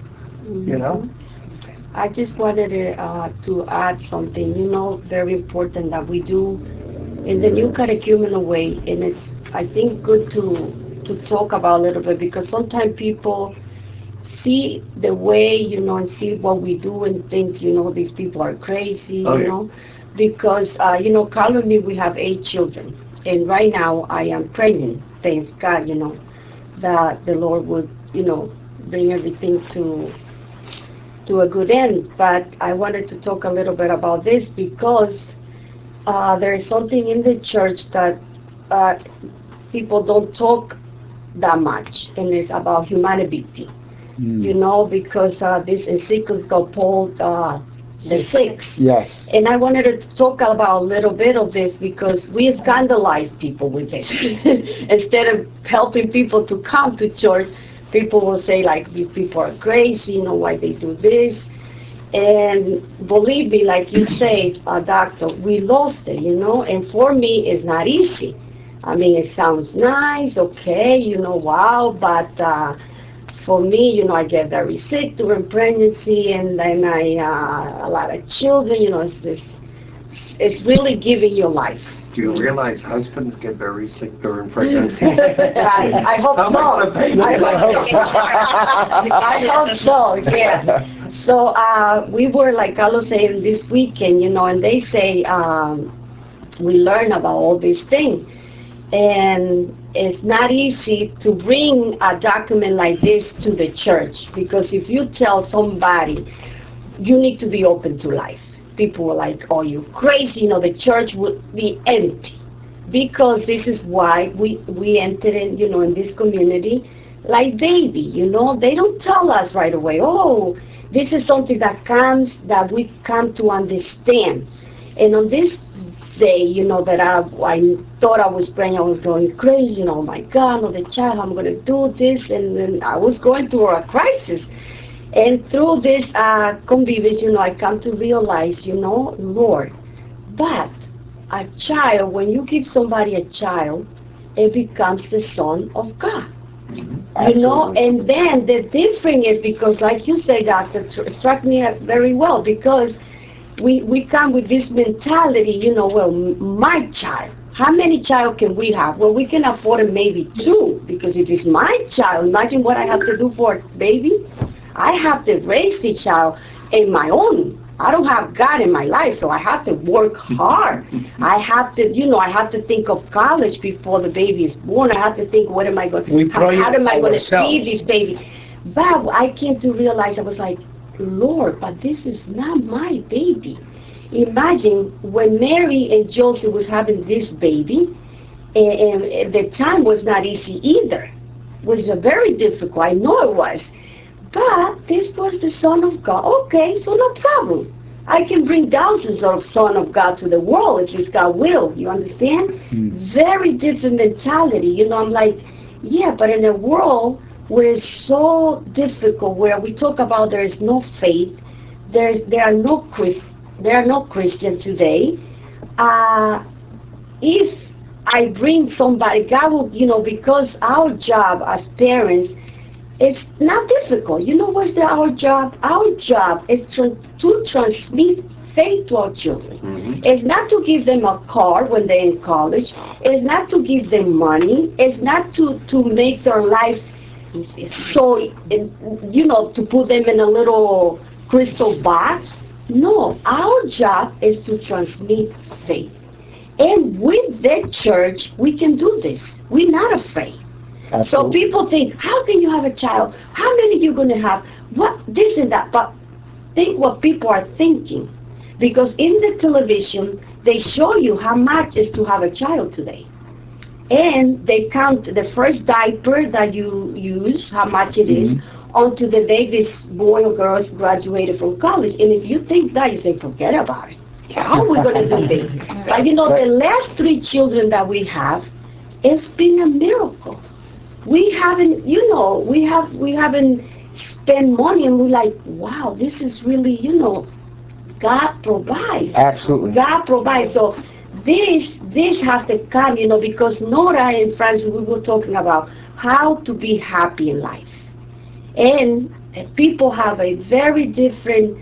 Speaker 6: I just wanted to add something, very important that we do in the new catechumenal way, and it's, I think, good to talk about a little bit, because sometimes people see the way, and see what we do and think, these people are crazy,
Speaker 3: Oh, yeah.
Speaker 6: because, Carl and me, we have 8 children. And right now I am pregnant. Thanks God, that the Lord would, bring everything to a good end. But I wanted to talk a little bit about this because there is something in the church that people don't talk that much, and it's about humanity. Because this encyclical Paul the Sixth.
Speaker 2: Yes.
Speaker 6: And I wanted to talk about a little bit of this because we scandalize people with this. Instead of helping people to come to church, people will say like, these people are crazy, why they do this. And believe me, like you say, doctor, we lost it, and for me, it's not easy. I mean, it sounds nice, okay, wow, but for me, I get very sick during pregnancy, and then a lot of children, it's really giving you life.
Speaker 3: Do you realize husbands get very sick during pregnancy?
Speaker 6: I hope
Speaker 3: How am I gonna pay
Speaker 6: so.
Speaker 3: you?
Speaker 6: I hope so, yeah. So we were, like Carlos saying, this weekend, and they say we learn about all these things. And it's not easy to bring a document like this to the church, because if you tell somebody, you need to be open to life. People were like, oh, you crazy, the church would be empty. Because this is why we entered in, in this community like baby, they don't tell us right away, oh, this is something that we come to understand. And on this day, that I thought I was praying, I was going crazy, oh my God, the child, I'm going to do this, and then I was going through a crisis. And through this convivence, I come to realize, Lord, but a child, when you give somebody a child, it becomes the Son of God. And then the difference is because, like you say, Doctor, struck me very well, because we come with this mentality, well, my child. How many child can we have? Well, we can afford maybe 2, because if it's my child, imagine what I have to do for a baby. I have to raise the child in my own. I don't have God in my life, so I have to work hard. I have to, I have to think of college before the baby is born. I have to think, what am I going? How am I going to feed this baby? But I came to realize, I was like, Lord, but this is not my baby. Imagine when Mary and Joseph was having this baby, and the time was not easy either. It was very difficult. I know it was. But this was the Son of God. Okay, so no problem. I can bring thousands of Son of God to the world if it's God will. You understand? Very different mentality. I'm like, yeah, but in a world where it's so difficult, where we talk about there is no faith, there are no Christians today. If I bring somebody, God will, because our job as parents, it's not difficult. What's our job? Our job is to transmit faith to our children. It's not to give them a car when they're in college. It's not to give them money. It's not to make their life so, to put them in a little crystal box. No, our job is to transmit faith. And with the church, we can do this. We're not afraid. Absolutely. So people think, how can you have a child? How many are you going to have? What, this and that. But think what people are thinking. Because in the television, they show you how much is to have a child today. And they count the first diaper that you use, how much it is, until the day this boy or girl graduated from college. And if you think that, you say, forget about it. How are we going to do this? But the last 3 children that we have, it's been a miracle. We haven't, we haven't spent money, and we're like, wow, this is really, God provides.
Speaker 2: Absolutely.
Speaker 6: God provides. So this has to come, because Nora and Francis, we were talking about how to be happy in life. And people have a very different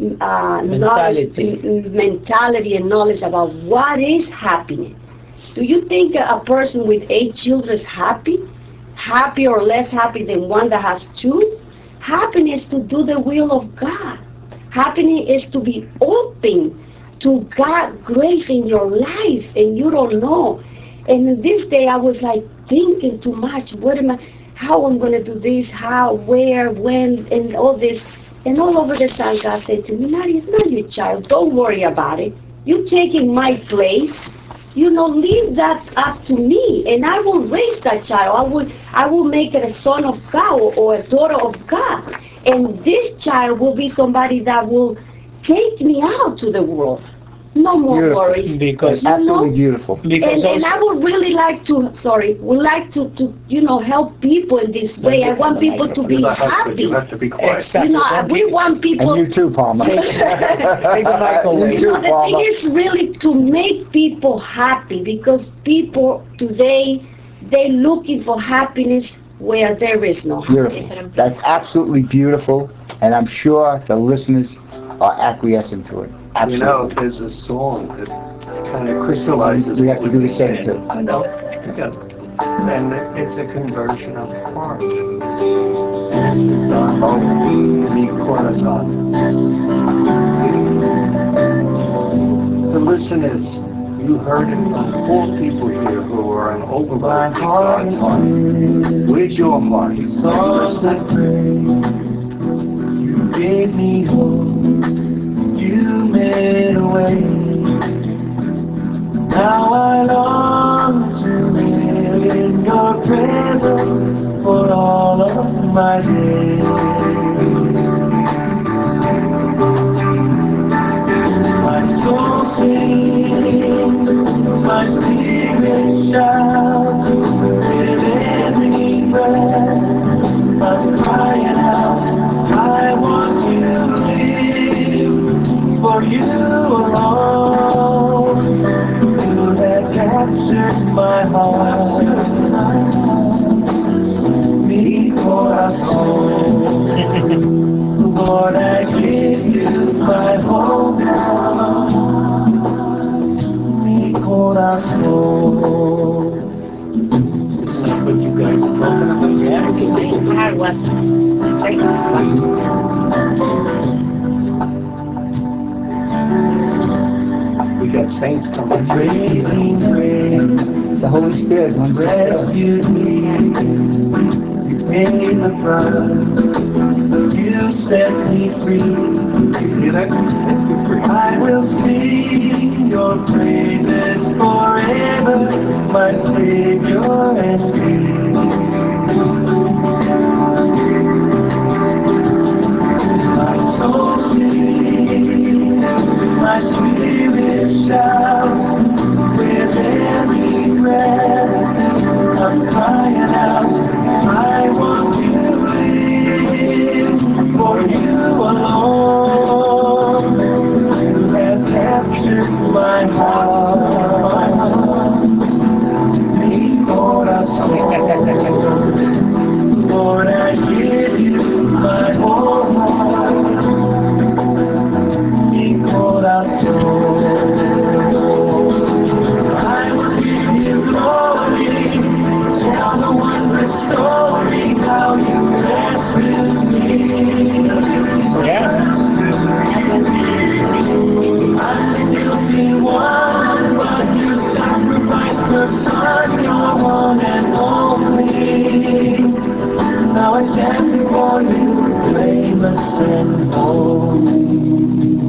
Speaker 6: mentality and knowledge about what is happiness. Do you think a person with 8 children is happy? Happy or less happy than one that has 2? Happiness to do the will of God. Happiness is to be open to God's grace in your life, and you don't know. And this day I was like thinking too much. How I'm going to do this, how, where, when, and all this. And all over the time God said to me, Nadia, it's not your child. Don't worry about it. You're taking my place. Leave that up to me, and I will raise that child. I will make it a son of God or a daughter of God. And this child will be somebody that will take me out to the world. No more
Speaker 2: Beautiful.
Speaker 6: worries.
Speaker 5: Because
Speaker 2: Absolutely beautiful.
Speaker 5: because
Speaker 6: And
Speaker 5: also,
Speaker 6: I would really like to, help people in this way. I want people to be
Speaker 3: You
Speaker 6: happy.
Speaker 3: have to be quiet.
Speaker 5: Exactly.
Speaker 6: We want people.
Speaker 2: And you too, Palmer.
Speaker 5: Take the mic away.
Speaker 2: You too,
Speaker 6: The thing
Speaker 2: Palmer.
Speaker 6: is really to make people happy, because people today, they're looking for happiness where there is no happiness.
Speaker 2: Beautiful. That's absolutely beautiful, and I'm sure the listeners are acquiescing to it. Absolutely.
Speaker 3: There's a song that kind of crystallizes.
Speaker 2: We have to
Speaker 3: what
Speaker 2: do
Speaker 3: you're
Speaker 2: the same,
Speaker 3: saying.
Speaker 2: too.
Speaker 3: I know. Yeah. And it's a conversion of heart. And it's mi corazón. The listeners, you heard it from 4 people here who are an overload to God's heart. Where's your heart?
Speaker 8: You gave me hope. You made a way. Now I long to live in your presence for all of my days. My soul sings, my spirit shouts, with every breath I'm crying out, I want to live for you alone. You have captured my heart, mi corazón. Lord, I give you my whole heart, mi corazón.
Speaker 3: Isn't that what you guys are talking about?
Speaker 7: Yes, my heart was
Speaker 3: We got saints coming.
Speaker 8: Praising grace,
Speaker 2: The Holy Spirit wants to
Speaker 8: rescued me. You paid the price. You set me free.
Speaker 3: You hear that? Set you free.
Speaker 8: I will sing your praises forever, my Savior and King. My soul sings, my spirit shouts, with every breath I'm crying out, I want to live for you alone. You have captured my heart, mi corazón. Lord, I give you my whole heart, mi corazón. I will give you glory, tell the wondrous story, how you rescued me.
Speaker 5: Yeah.
Speaker 8: I'm the guilty one, but you sacrificed your son, your one and only. Now I stand before you, blameless and holy.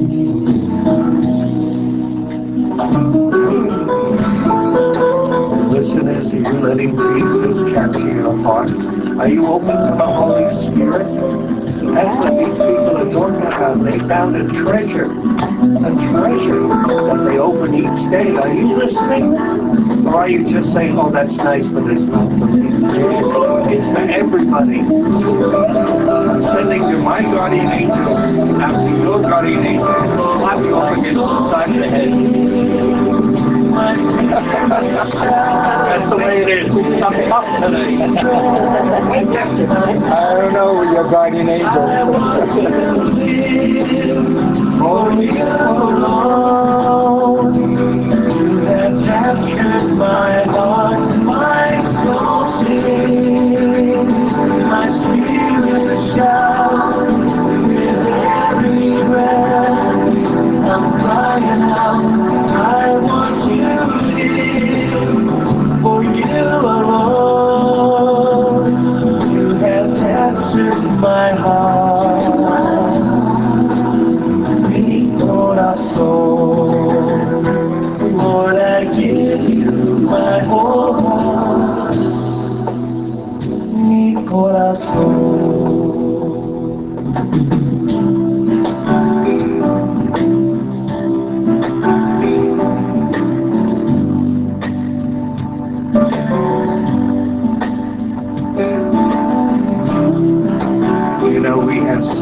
Speaker 3: Listeners, are you letting Jesus capture your heart? Are you open to the Holy Spirit? That's what these people are talking about. They found a treasure that they open each day. Are you listening? Or are you just saying, oh, that's nice, but it's not for me? It's for everybody. I'm sending you my guardian angel after your guardian angel. Slap you up against the side of the head. That's the way it is. I'm tough today.
Speaker 2: I don't know with your guardian angel.
Speaker 8: For you alone, you have captured my heart, my soul sings, my spirit shouts.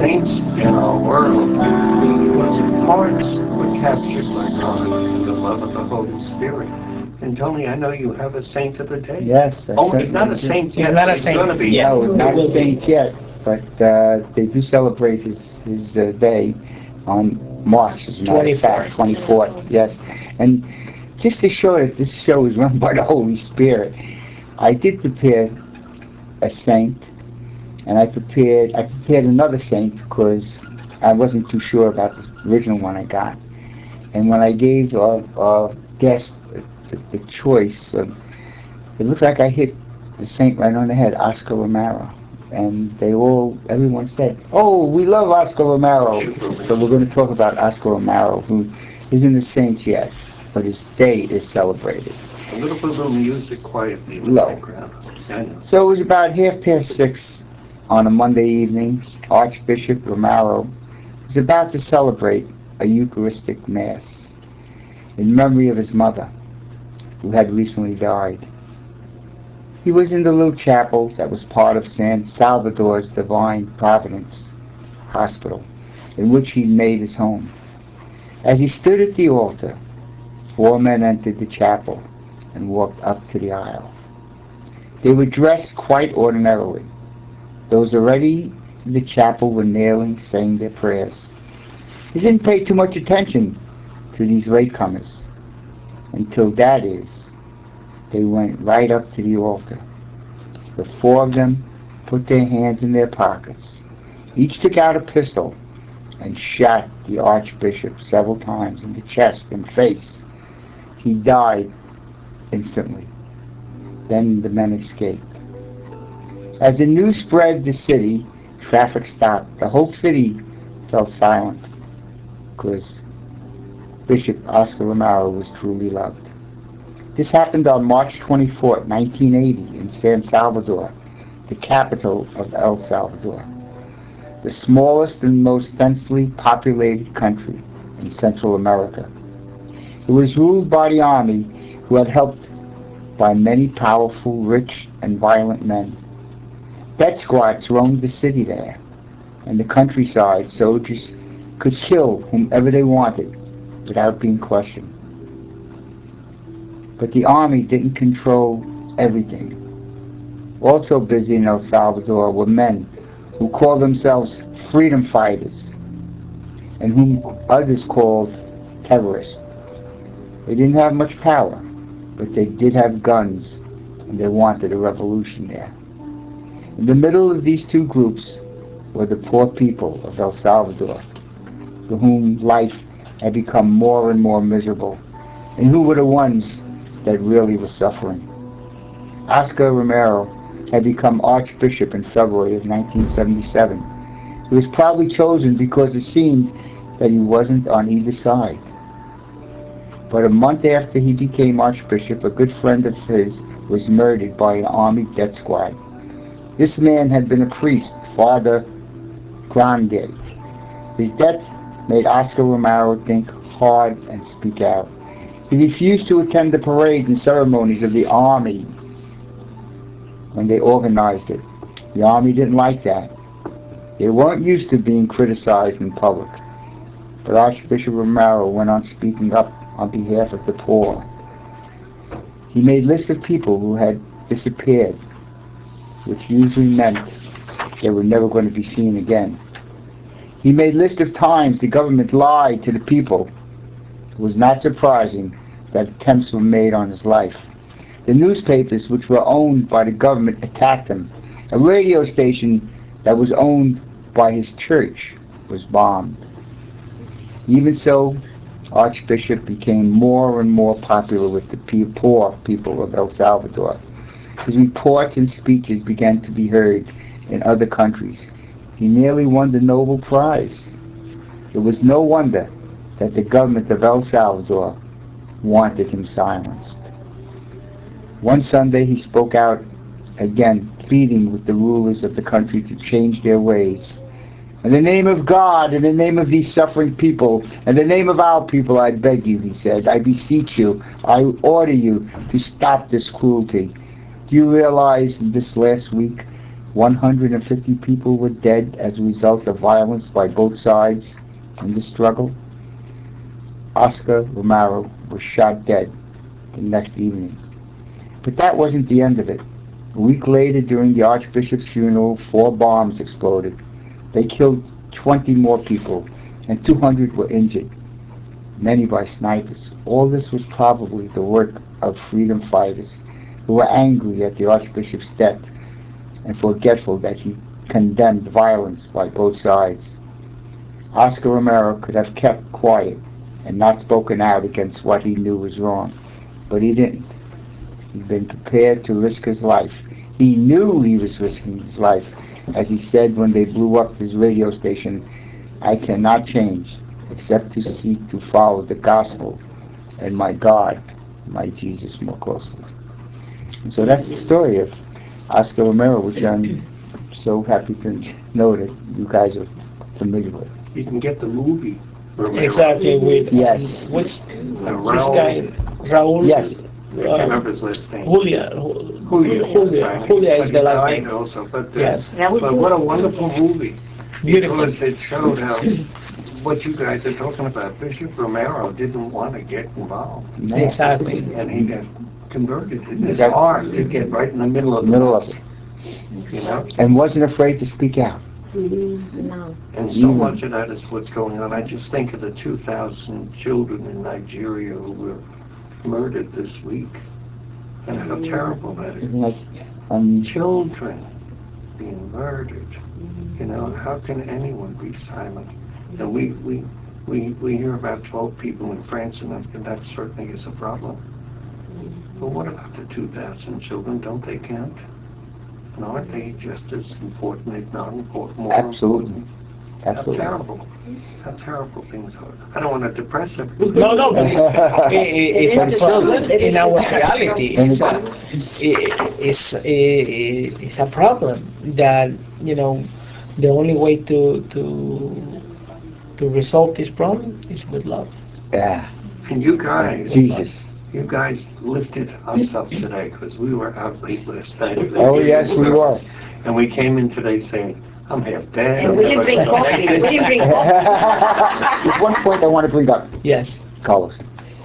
Speaker 3: saints in our world whose hearts were captured by God and the love of the Holy Spirit. And Tony, I know you have a saint of the day.
Speaker 2: Yes. I
Speaker 3: Oh, he's not a
Speaker 2: certainly do.
Speaker 3: saint yet.
Speaker 5: He's not a
Speaker 3: but
Speaker 5: saint.
Speaker 3: He's going to be.
Speaker 5: Yeah.
Speaker 2: No, not
Speaker 5: will
Speaker 2: a saint
Speaker 5: be.
Speaker 2: yet, but they do celebrate his day on March, as a matter of fact, 24th. Yes, and just to show that this show is run by the Holy Spirit, I did prepare a saint, and I prepared another saint because I wasn't too sure about the original one I got, and when I gave our guest the choice, it looks like I hit the saint right on the head, Oscar Romero. And everyone said, "Oh, we love Oscar Romero." So we're going to talk about Oscar Romero, who isn't a saint yet, but his day is celebrated.
Speaker 3: A little music quietly in the
Speaker 2: Low.
Speaker 3: background. I know.
Speaker 2: So it was about 6:30 on a Monday evening. Archbishop Romero was about to celebrate a Eucharistic Mass in memory of his mother, who had recently died. He was in the little chapel that was part of San Salvador's Divine Providence Hospital, in which he made his home. As he stood at the altar, 4 men entered the chapel and walked up to the aisle. They were dressed quite ordinarily. Those already in the chapel were kneeling, saying their prayers. He didn't pay too much attention to these latecomers until, that is, they went right up to the altar. The 4 of them put their hands in their pockets. Each took out a pistol and shot the Archbishop several times in the chest and face. He died instantly. Then the men escaped. As the news spread the city, traffic stopped. The whole city fell silent because Bishop Oscar Romero was truly loved. This happened on March 24, 1980, in San Salvador, the capital of El Salvador, the smallest and most densely populated country in Central America. It was ruled by the army, who had helped by many powerful, rich, and violent men. Death squads roamed the city there, and the countryside soldiers could kill whomever they wanted without being questioned. But the army didn't control everything. Also busy in El Salvador were men who called themselves freedom fighters and whom others called terrorists. They didn't have much power, but they did have guns, and they wanted a revolution there. In the middle of these two groups were the poor people of El Salvador, for whom life had become more and more miserable, and who were the ones that really were suffering. Oscar Romero had become Archbishop in February of 1977. He was probably chosen because it seemed that he wasn't on either side. But a month after he became Archbishop, a good friend of his was murdered by an army death squad. This man had been a priest, Father Grande. His death made Oscar Romero think hard and speak out. He refused to attend the parades and ceremonies of the army when they organized it. The army didn't like that. They weren't used to being criticized in public. But Archbishop Romero went on speaking up on behalf of the poor. He made lists of people who had disappeared, which usually meant they were never going to be seen again. He made lists of times the government lied to the people. It was not surprising that attempts were made on his life. The newspapers, which were owned by the government, attacked him. A radio station that was owned by his church was bombed. Even so, Archbishop became more and more popular with the poor people of El Salvador. His reports and speeches began to be heard in other countries. He nearly won the Nobel Prize. It was no wonder that the government of El Salvador wanted him silenced. One Sunday he spoke out again, pleading with the rulers of the country to change their ways. In the name of God, in the name of these suffering people, in the name of our people, I beg you, he said, I beseech you, I order you to stop this cruelty. Do you realize this last week 150 people were dead as a result of violence by both sides in the struggle. Oscar Romero was shot dead the next evening. But that wasn't the end of it. A week later, during the Archbishop's funeral, 4 bombs exploded. They killed 20 more people, and 200 were injured, many by snipers. All this was probably the work of freedom fighters who were angry at the Archbishop's death and forgetful that he condemned violence by both sides. Oscar Romero could have kept quiet and not spoken out against what he knew was wrong, but he didn't. He'd been prepared to risk his life. He knew he was risking his life. As he said when they blew up his radio station, "I cannot change except to seek to follow the gospel and my God, my Jesus, more closely." And so that's the story of Oscar Romero, which I'm so happy to know that you guys are familiar with.
Speaker 3: You can get the movie. Romero.
Speaker 5: Exactly. With
Speaker 2: Yes.
Speaker 5: What's
Speaker 3: Raul,
Speaker 5: this guy? Raul.
Speaker 2: Yes.
Speaker 3: I can't remember his last name.
Speaker 5: Julia.
Speaker 3: Julia.
Speaker 5: Julia is
Speaker 3: But
Speaker 5: the
Speaker 3: he
Speaker 5: last
Speaker 3: died
Speaker 5: name.
Speaker 3: also, but,
Speaker 5: Yes.
Speaker 3: but what a wonderful movie.
Speaker 5: Beautiful.
Speaker 3: Because it showed how what you guys are talking about. Bishop Romero didn't want to get involved,
Speaker 2: No.
Speaker 5: Exactly.
Speaker 3: and he got converted. It's
Speaker 2: Got-
Speaker 3: hard to get right in the middle of the
Speaker 2: Middle of
Speaker 3: mess,
Speaker 2: it.
Speaker 3: you know?
Speaker 2: And wasn't afraid to speak out.
Speaker 7: No.
Speaker 3: And so
Speaker 2: Mm.
Speaker 3: much of that is what's going on. I just think of the 2,000 children in Nigeria who were murdered this week, and how terrible that
Speaker 2: Isn't that,
Speaker 3: is. Children being murdered. You know, how can anyone be silent? And we hear about 12 people in France, and that certainly is a problem. But what about the 2,000 children? Don't they count? And aren't they just as important, if not important, more
Speaker 2: Absolutely.
Speaker 3: important?
Speaker 2: Absolutely.
Speaker 3: How terrible things are. I don't want to depress everybody.
Speaker 5: No, but it's a problem in our reality. It's a problem that, you know, the only way to resolve this problem is with love.
Speaker 2: Yeah.
Speaker 3: And you guys,
Speaker 2: Jesus.
Speaker 3: you guys lifted us up today because we were out late last night.
Speaker 2: Oh, yes, we were.
Speaker 3: And we came in today saying, I'm half dead.
Speaker 6: And we didn't bring coffee. We didn't bring coffee.
Speaker 2: There's one point I want to bring up,
Speaker 5: Yes.
Speaker 2: Carlos.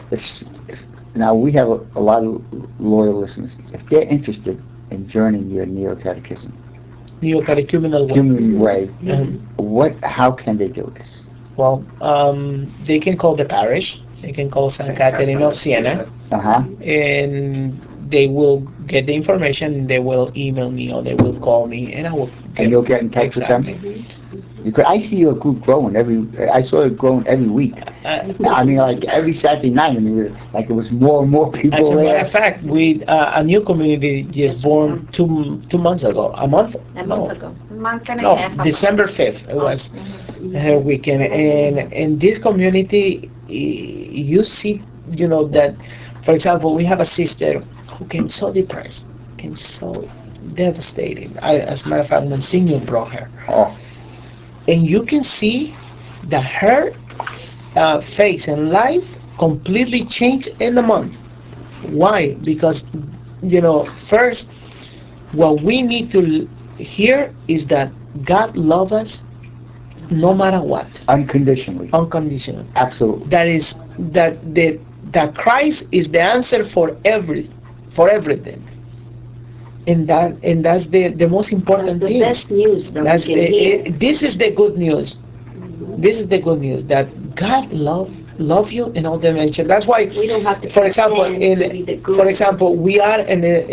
Speaker 2: Now, we have a lot of loyal listeners. If they're interested in joining your neo-catechism,
Speaker 5: Neo-catechumenal way.
Speaker 2: human way,
Speaker 5: Mhm.
Speaker 2: how can they do this?
Speaker 5: Well, they can call the parish. They can call San Catherine of Siena,
Speaker 2: Uh-huh.
Speaker 5: and they will get the information. They will email me or they will call me, and I will.
Speaker 2: And you'll get in touch with them? Because I see your group growing I saw it growing every week. I mean, like every Saturday night, I mean, like it was more and more
Speaker 5: As a
Speaker 2: people
Speaker 5: matter
Speaker 2: there.
Speaker 5: of fact, we a new community just born 2 months ago. A month?
Speaker 7: A month ago.
Speaker 4: Month and a
Speaker 5: No,
Speaker 4: half.
Speaker 5: December 5th. It was her weekend, and in this community, you see, you know that. For example, we have a sister who came so depressed, came so devastated. As a matter of fact, Monsignor brought her.
Speaker 2: Oh,
Speaker 5: And you can see that her face and life completely changed in a month. Why? Because, you know, first, what we need to hear is that God loves us no matter what,
Speaker 2: unconditionally.
Speaker 5: unconditional.
Speaker 2: Absolutely.
Speaker 5: That is that Christ is the answer for everything. And that's the most important
Speaker 6: That's the
Speaker 5: thing.
Speaker 6: best news that
Speaker 5: That's
Speaker 6: we can hear.
Speaker 5: this is the good news. This is the good news that God love you in all dimensions. That's why,
Speaker 6: We don't have to
Speaker 5: for example,
Speaker 6: pretend to be the good.
Speaker 5: for example, we are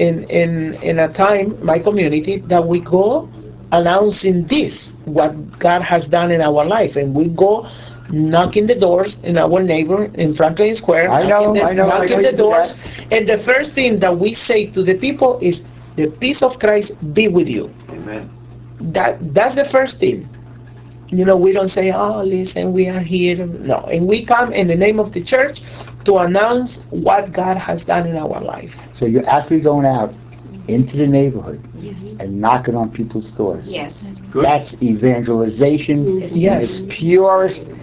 Speaker 5: in a time, my community, that we go announcing this, what God has done in our life, and we go knocking the doors in our neighbor in Franklin Square.
Speaker 2: I know
Speaker 5: knocking
Speaker 2: you
Speaker 5: the
Speaker 2: do
Speaker 5: doors, and the first thing that we say to the people is, "The peace of Christ be with you."
Speaker 3: Amen.
Speaker 5: That's the first thing. You know, we don't say, "Oh, listen, we are here." No, and we come in the name of the church to announce what God has done in our life.
Speaker 2: So you're actually going out into the neighborhood and knocking on people's doors.
Speaker 4: Yes.
Speaker 3: Good.
Speaker 2: That's evangelization
Speaker 5: Yes.
Speaker 2: in its purest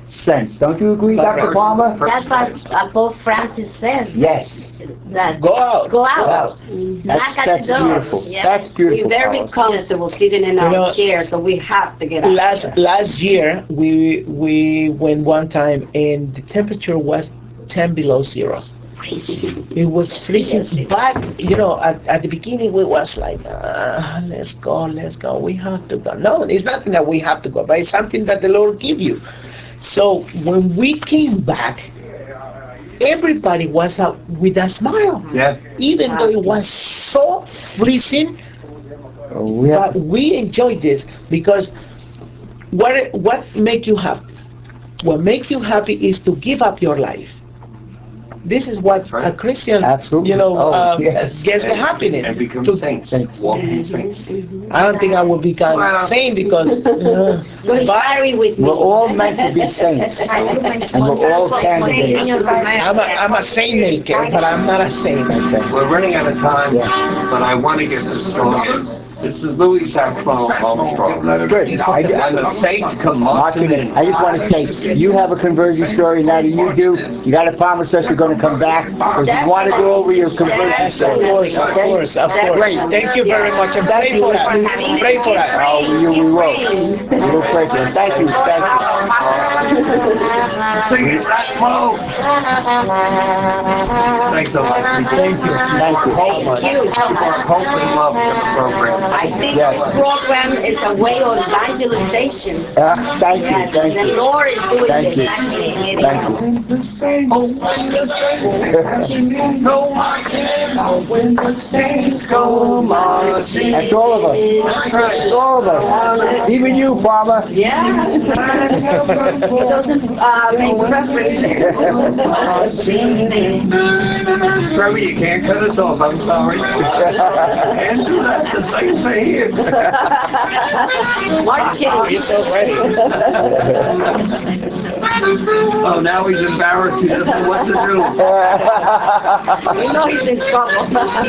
Speaker 2: sense. Don't you agree, Dr. Palmer?
Speaker 7: That's what Pope Francis says.
Speaker 2: Yes.
Speaker 7: That
Speaker 5: Go out.
Speaker 7: Go out.
Speaker 2: That's,
Speaker 7: Knock at
Speaker 2: that's
Speaker 7: the door.
Speaker 2: beautiful.
Speaker 7: Yeah.
Speaker 2: That's
Speaker 6: We're
Speaker 2: beautiful.
Speaker 6: very
Speaker 2: Carlos.
Speaker 6: comfortable sitting in
Speaker 5: You
Speaker 6: our
Speaker 5: know,
Speaker 6: chairs, so we have to get out.
Speaker 5: Last year we went one time and the temperature was 10 below zero. It was freezing, but you know, at the beginning we was like, let's go, we have to go. No, it's nothing that we have to go, but it's something that the Lord give you. So when we came back, everybody was out with a smile,
Speaker 3: Yeah.
Speaker 5: even though it was so freezing.
Speaker 2: We have
Speaker 5: But we enjoy this because what make you happy? What make you happy is to give up your life. This is what
Speaker 3: right.
Speaker 5: a Christian,
Speaker 2: Absolutely.
Speaker 5: you know,
Speaker 2: Yes.
Speaker 5: gets the happiness.
Speaker 3: And become
Speaker 5: to-
Speaker 3: saints.
Speaker 2: Saints.
Speaker 3: Walking saints.
Speaker 5: I don't think I will become
Speaker 3: Well.
Speaker 5: sane because
Speaker 6: But carry with me.
Speaker 2: We're all meant to be saints. And we're all candidates.
Speaker 5: I'm a saint maker, but I'm not a saint.
Speaker 2: Okay.
Speaker 3: We're running out of time, but I want to get this song in. This is Louis Armstrong.
Speaker 2: Good.
Speaker 3: When the saints come
Speaker 2: Martin,
Speaker 3: marching in.
Speaker 2: I just want to say, you have a conversion story now that you do. You got to promise us you're going to come back. Because we want to go over your conversion
Speaker 5: Of
Speaker 2: story.
Speaker 5: course, of course, of course.
Speaker 2: Great.
Speaker 5: Thank you very much, and pray for us. Pray for us.
Speaker 2: Oh, we will. We will pray for you. Thank you. Thank you.
Speaker 3: Sing it, Saxmo! Thanks a lot.
Speaker 5: Thank you.
Speaker 2: Thank you.
Speaker 3: Hope and love to the program.
Speaker 6: I think
Speaker 2: Yes.
Speaker 6: this program is a way of evangelization.
Speaker 2: Thank you.
Speaker 6: Yes,
Speaker 2: Thank
Speaker 6: the
Speaker 2: you.
Speaker 6: Lord is doing
Speaker 2: Thank
Speaker 6: this.
Speaker 2: you. Thank you.
Speaker 8: The saints, when the saints go marching, when the saints go marching.
Speaker 2: That's all of us. That's all of us. Even you, Palmer.
Speaker 6: Yeah. He doesn't make preferences.
Speaker 3: Trevor, you can't cut us off, I'm sorry. Can't do that, the saints are here.
Speaker 6: Marching.
Speaker 5: so ready.
Speaker 3: Oh, now he's embarrassed, he doesn't know what to do.
Speaker 6: We know he's in trouble.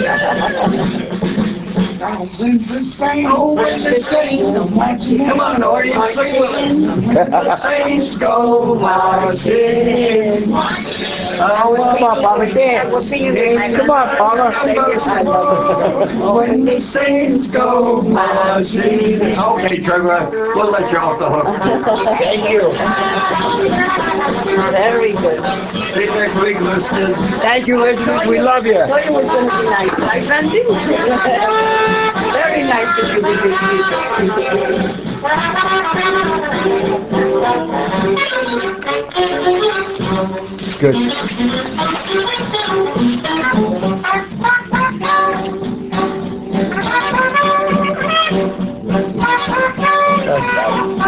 Speaker 8: When the saints, when the saints go marching.
Speaker 3: Come on, audience, sing with us. When the saints go marching.
Speaker 2: Come on, Palmer. Dance. Come on, Palmer.
Speaker 3: When the saints go marching. Okay, Trevor, we'll let you off the hook.
Speaker 5: Thank you.
Speaker 6: Very good.
Speaker 3: See you next week, listeners.
Speaker 2: Thank you, listeners. We love you.
Speaker 6: I thought it was going to be nice, right, Randy? Very nice of you to do
Speaker 2: Good.
Speaker 5: That's right.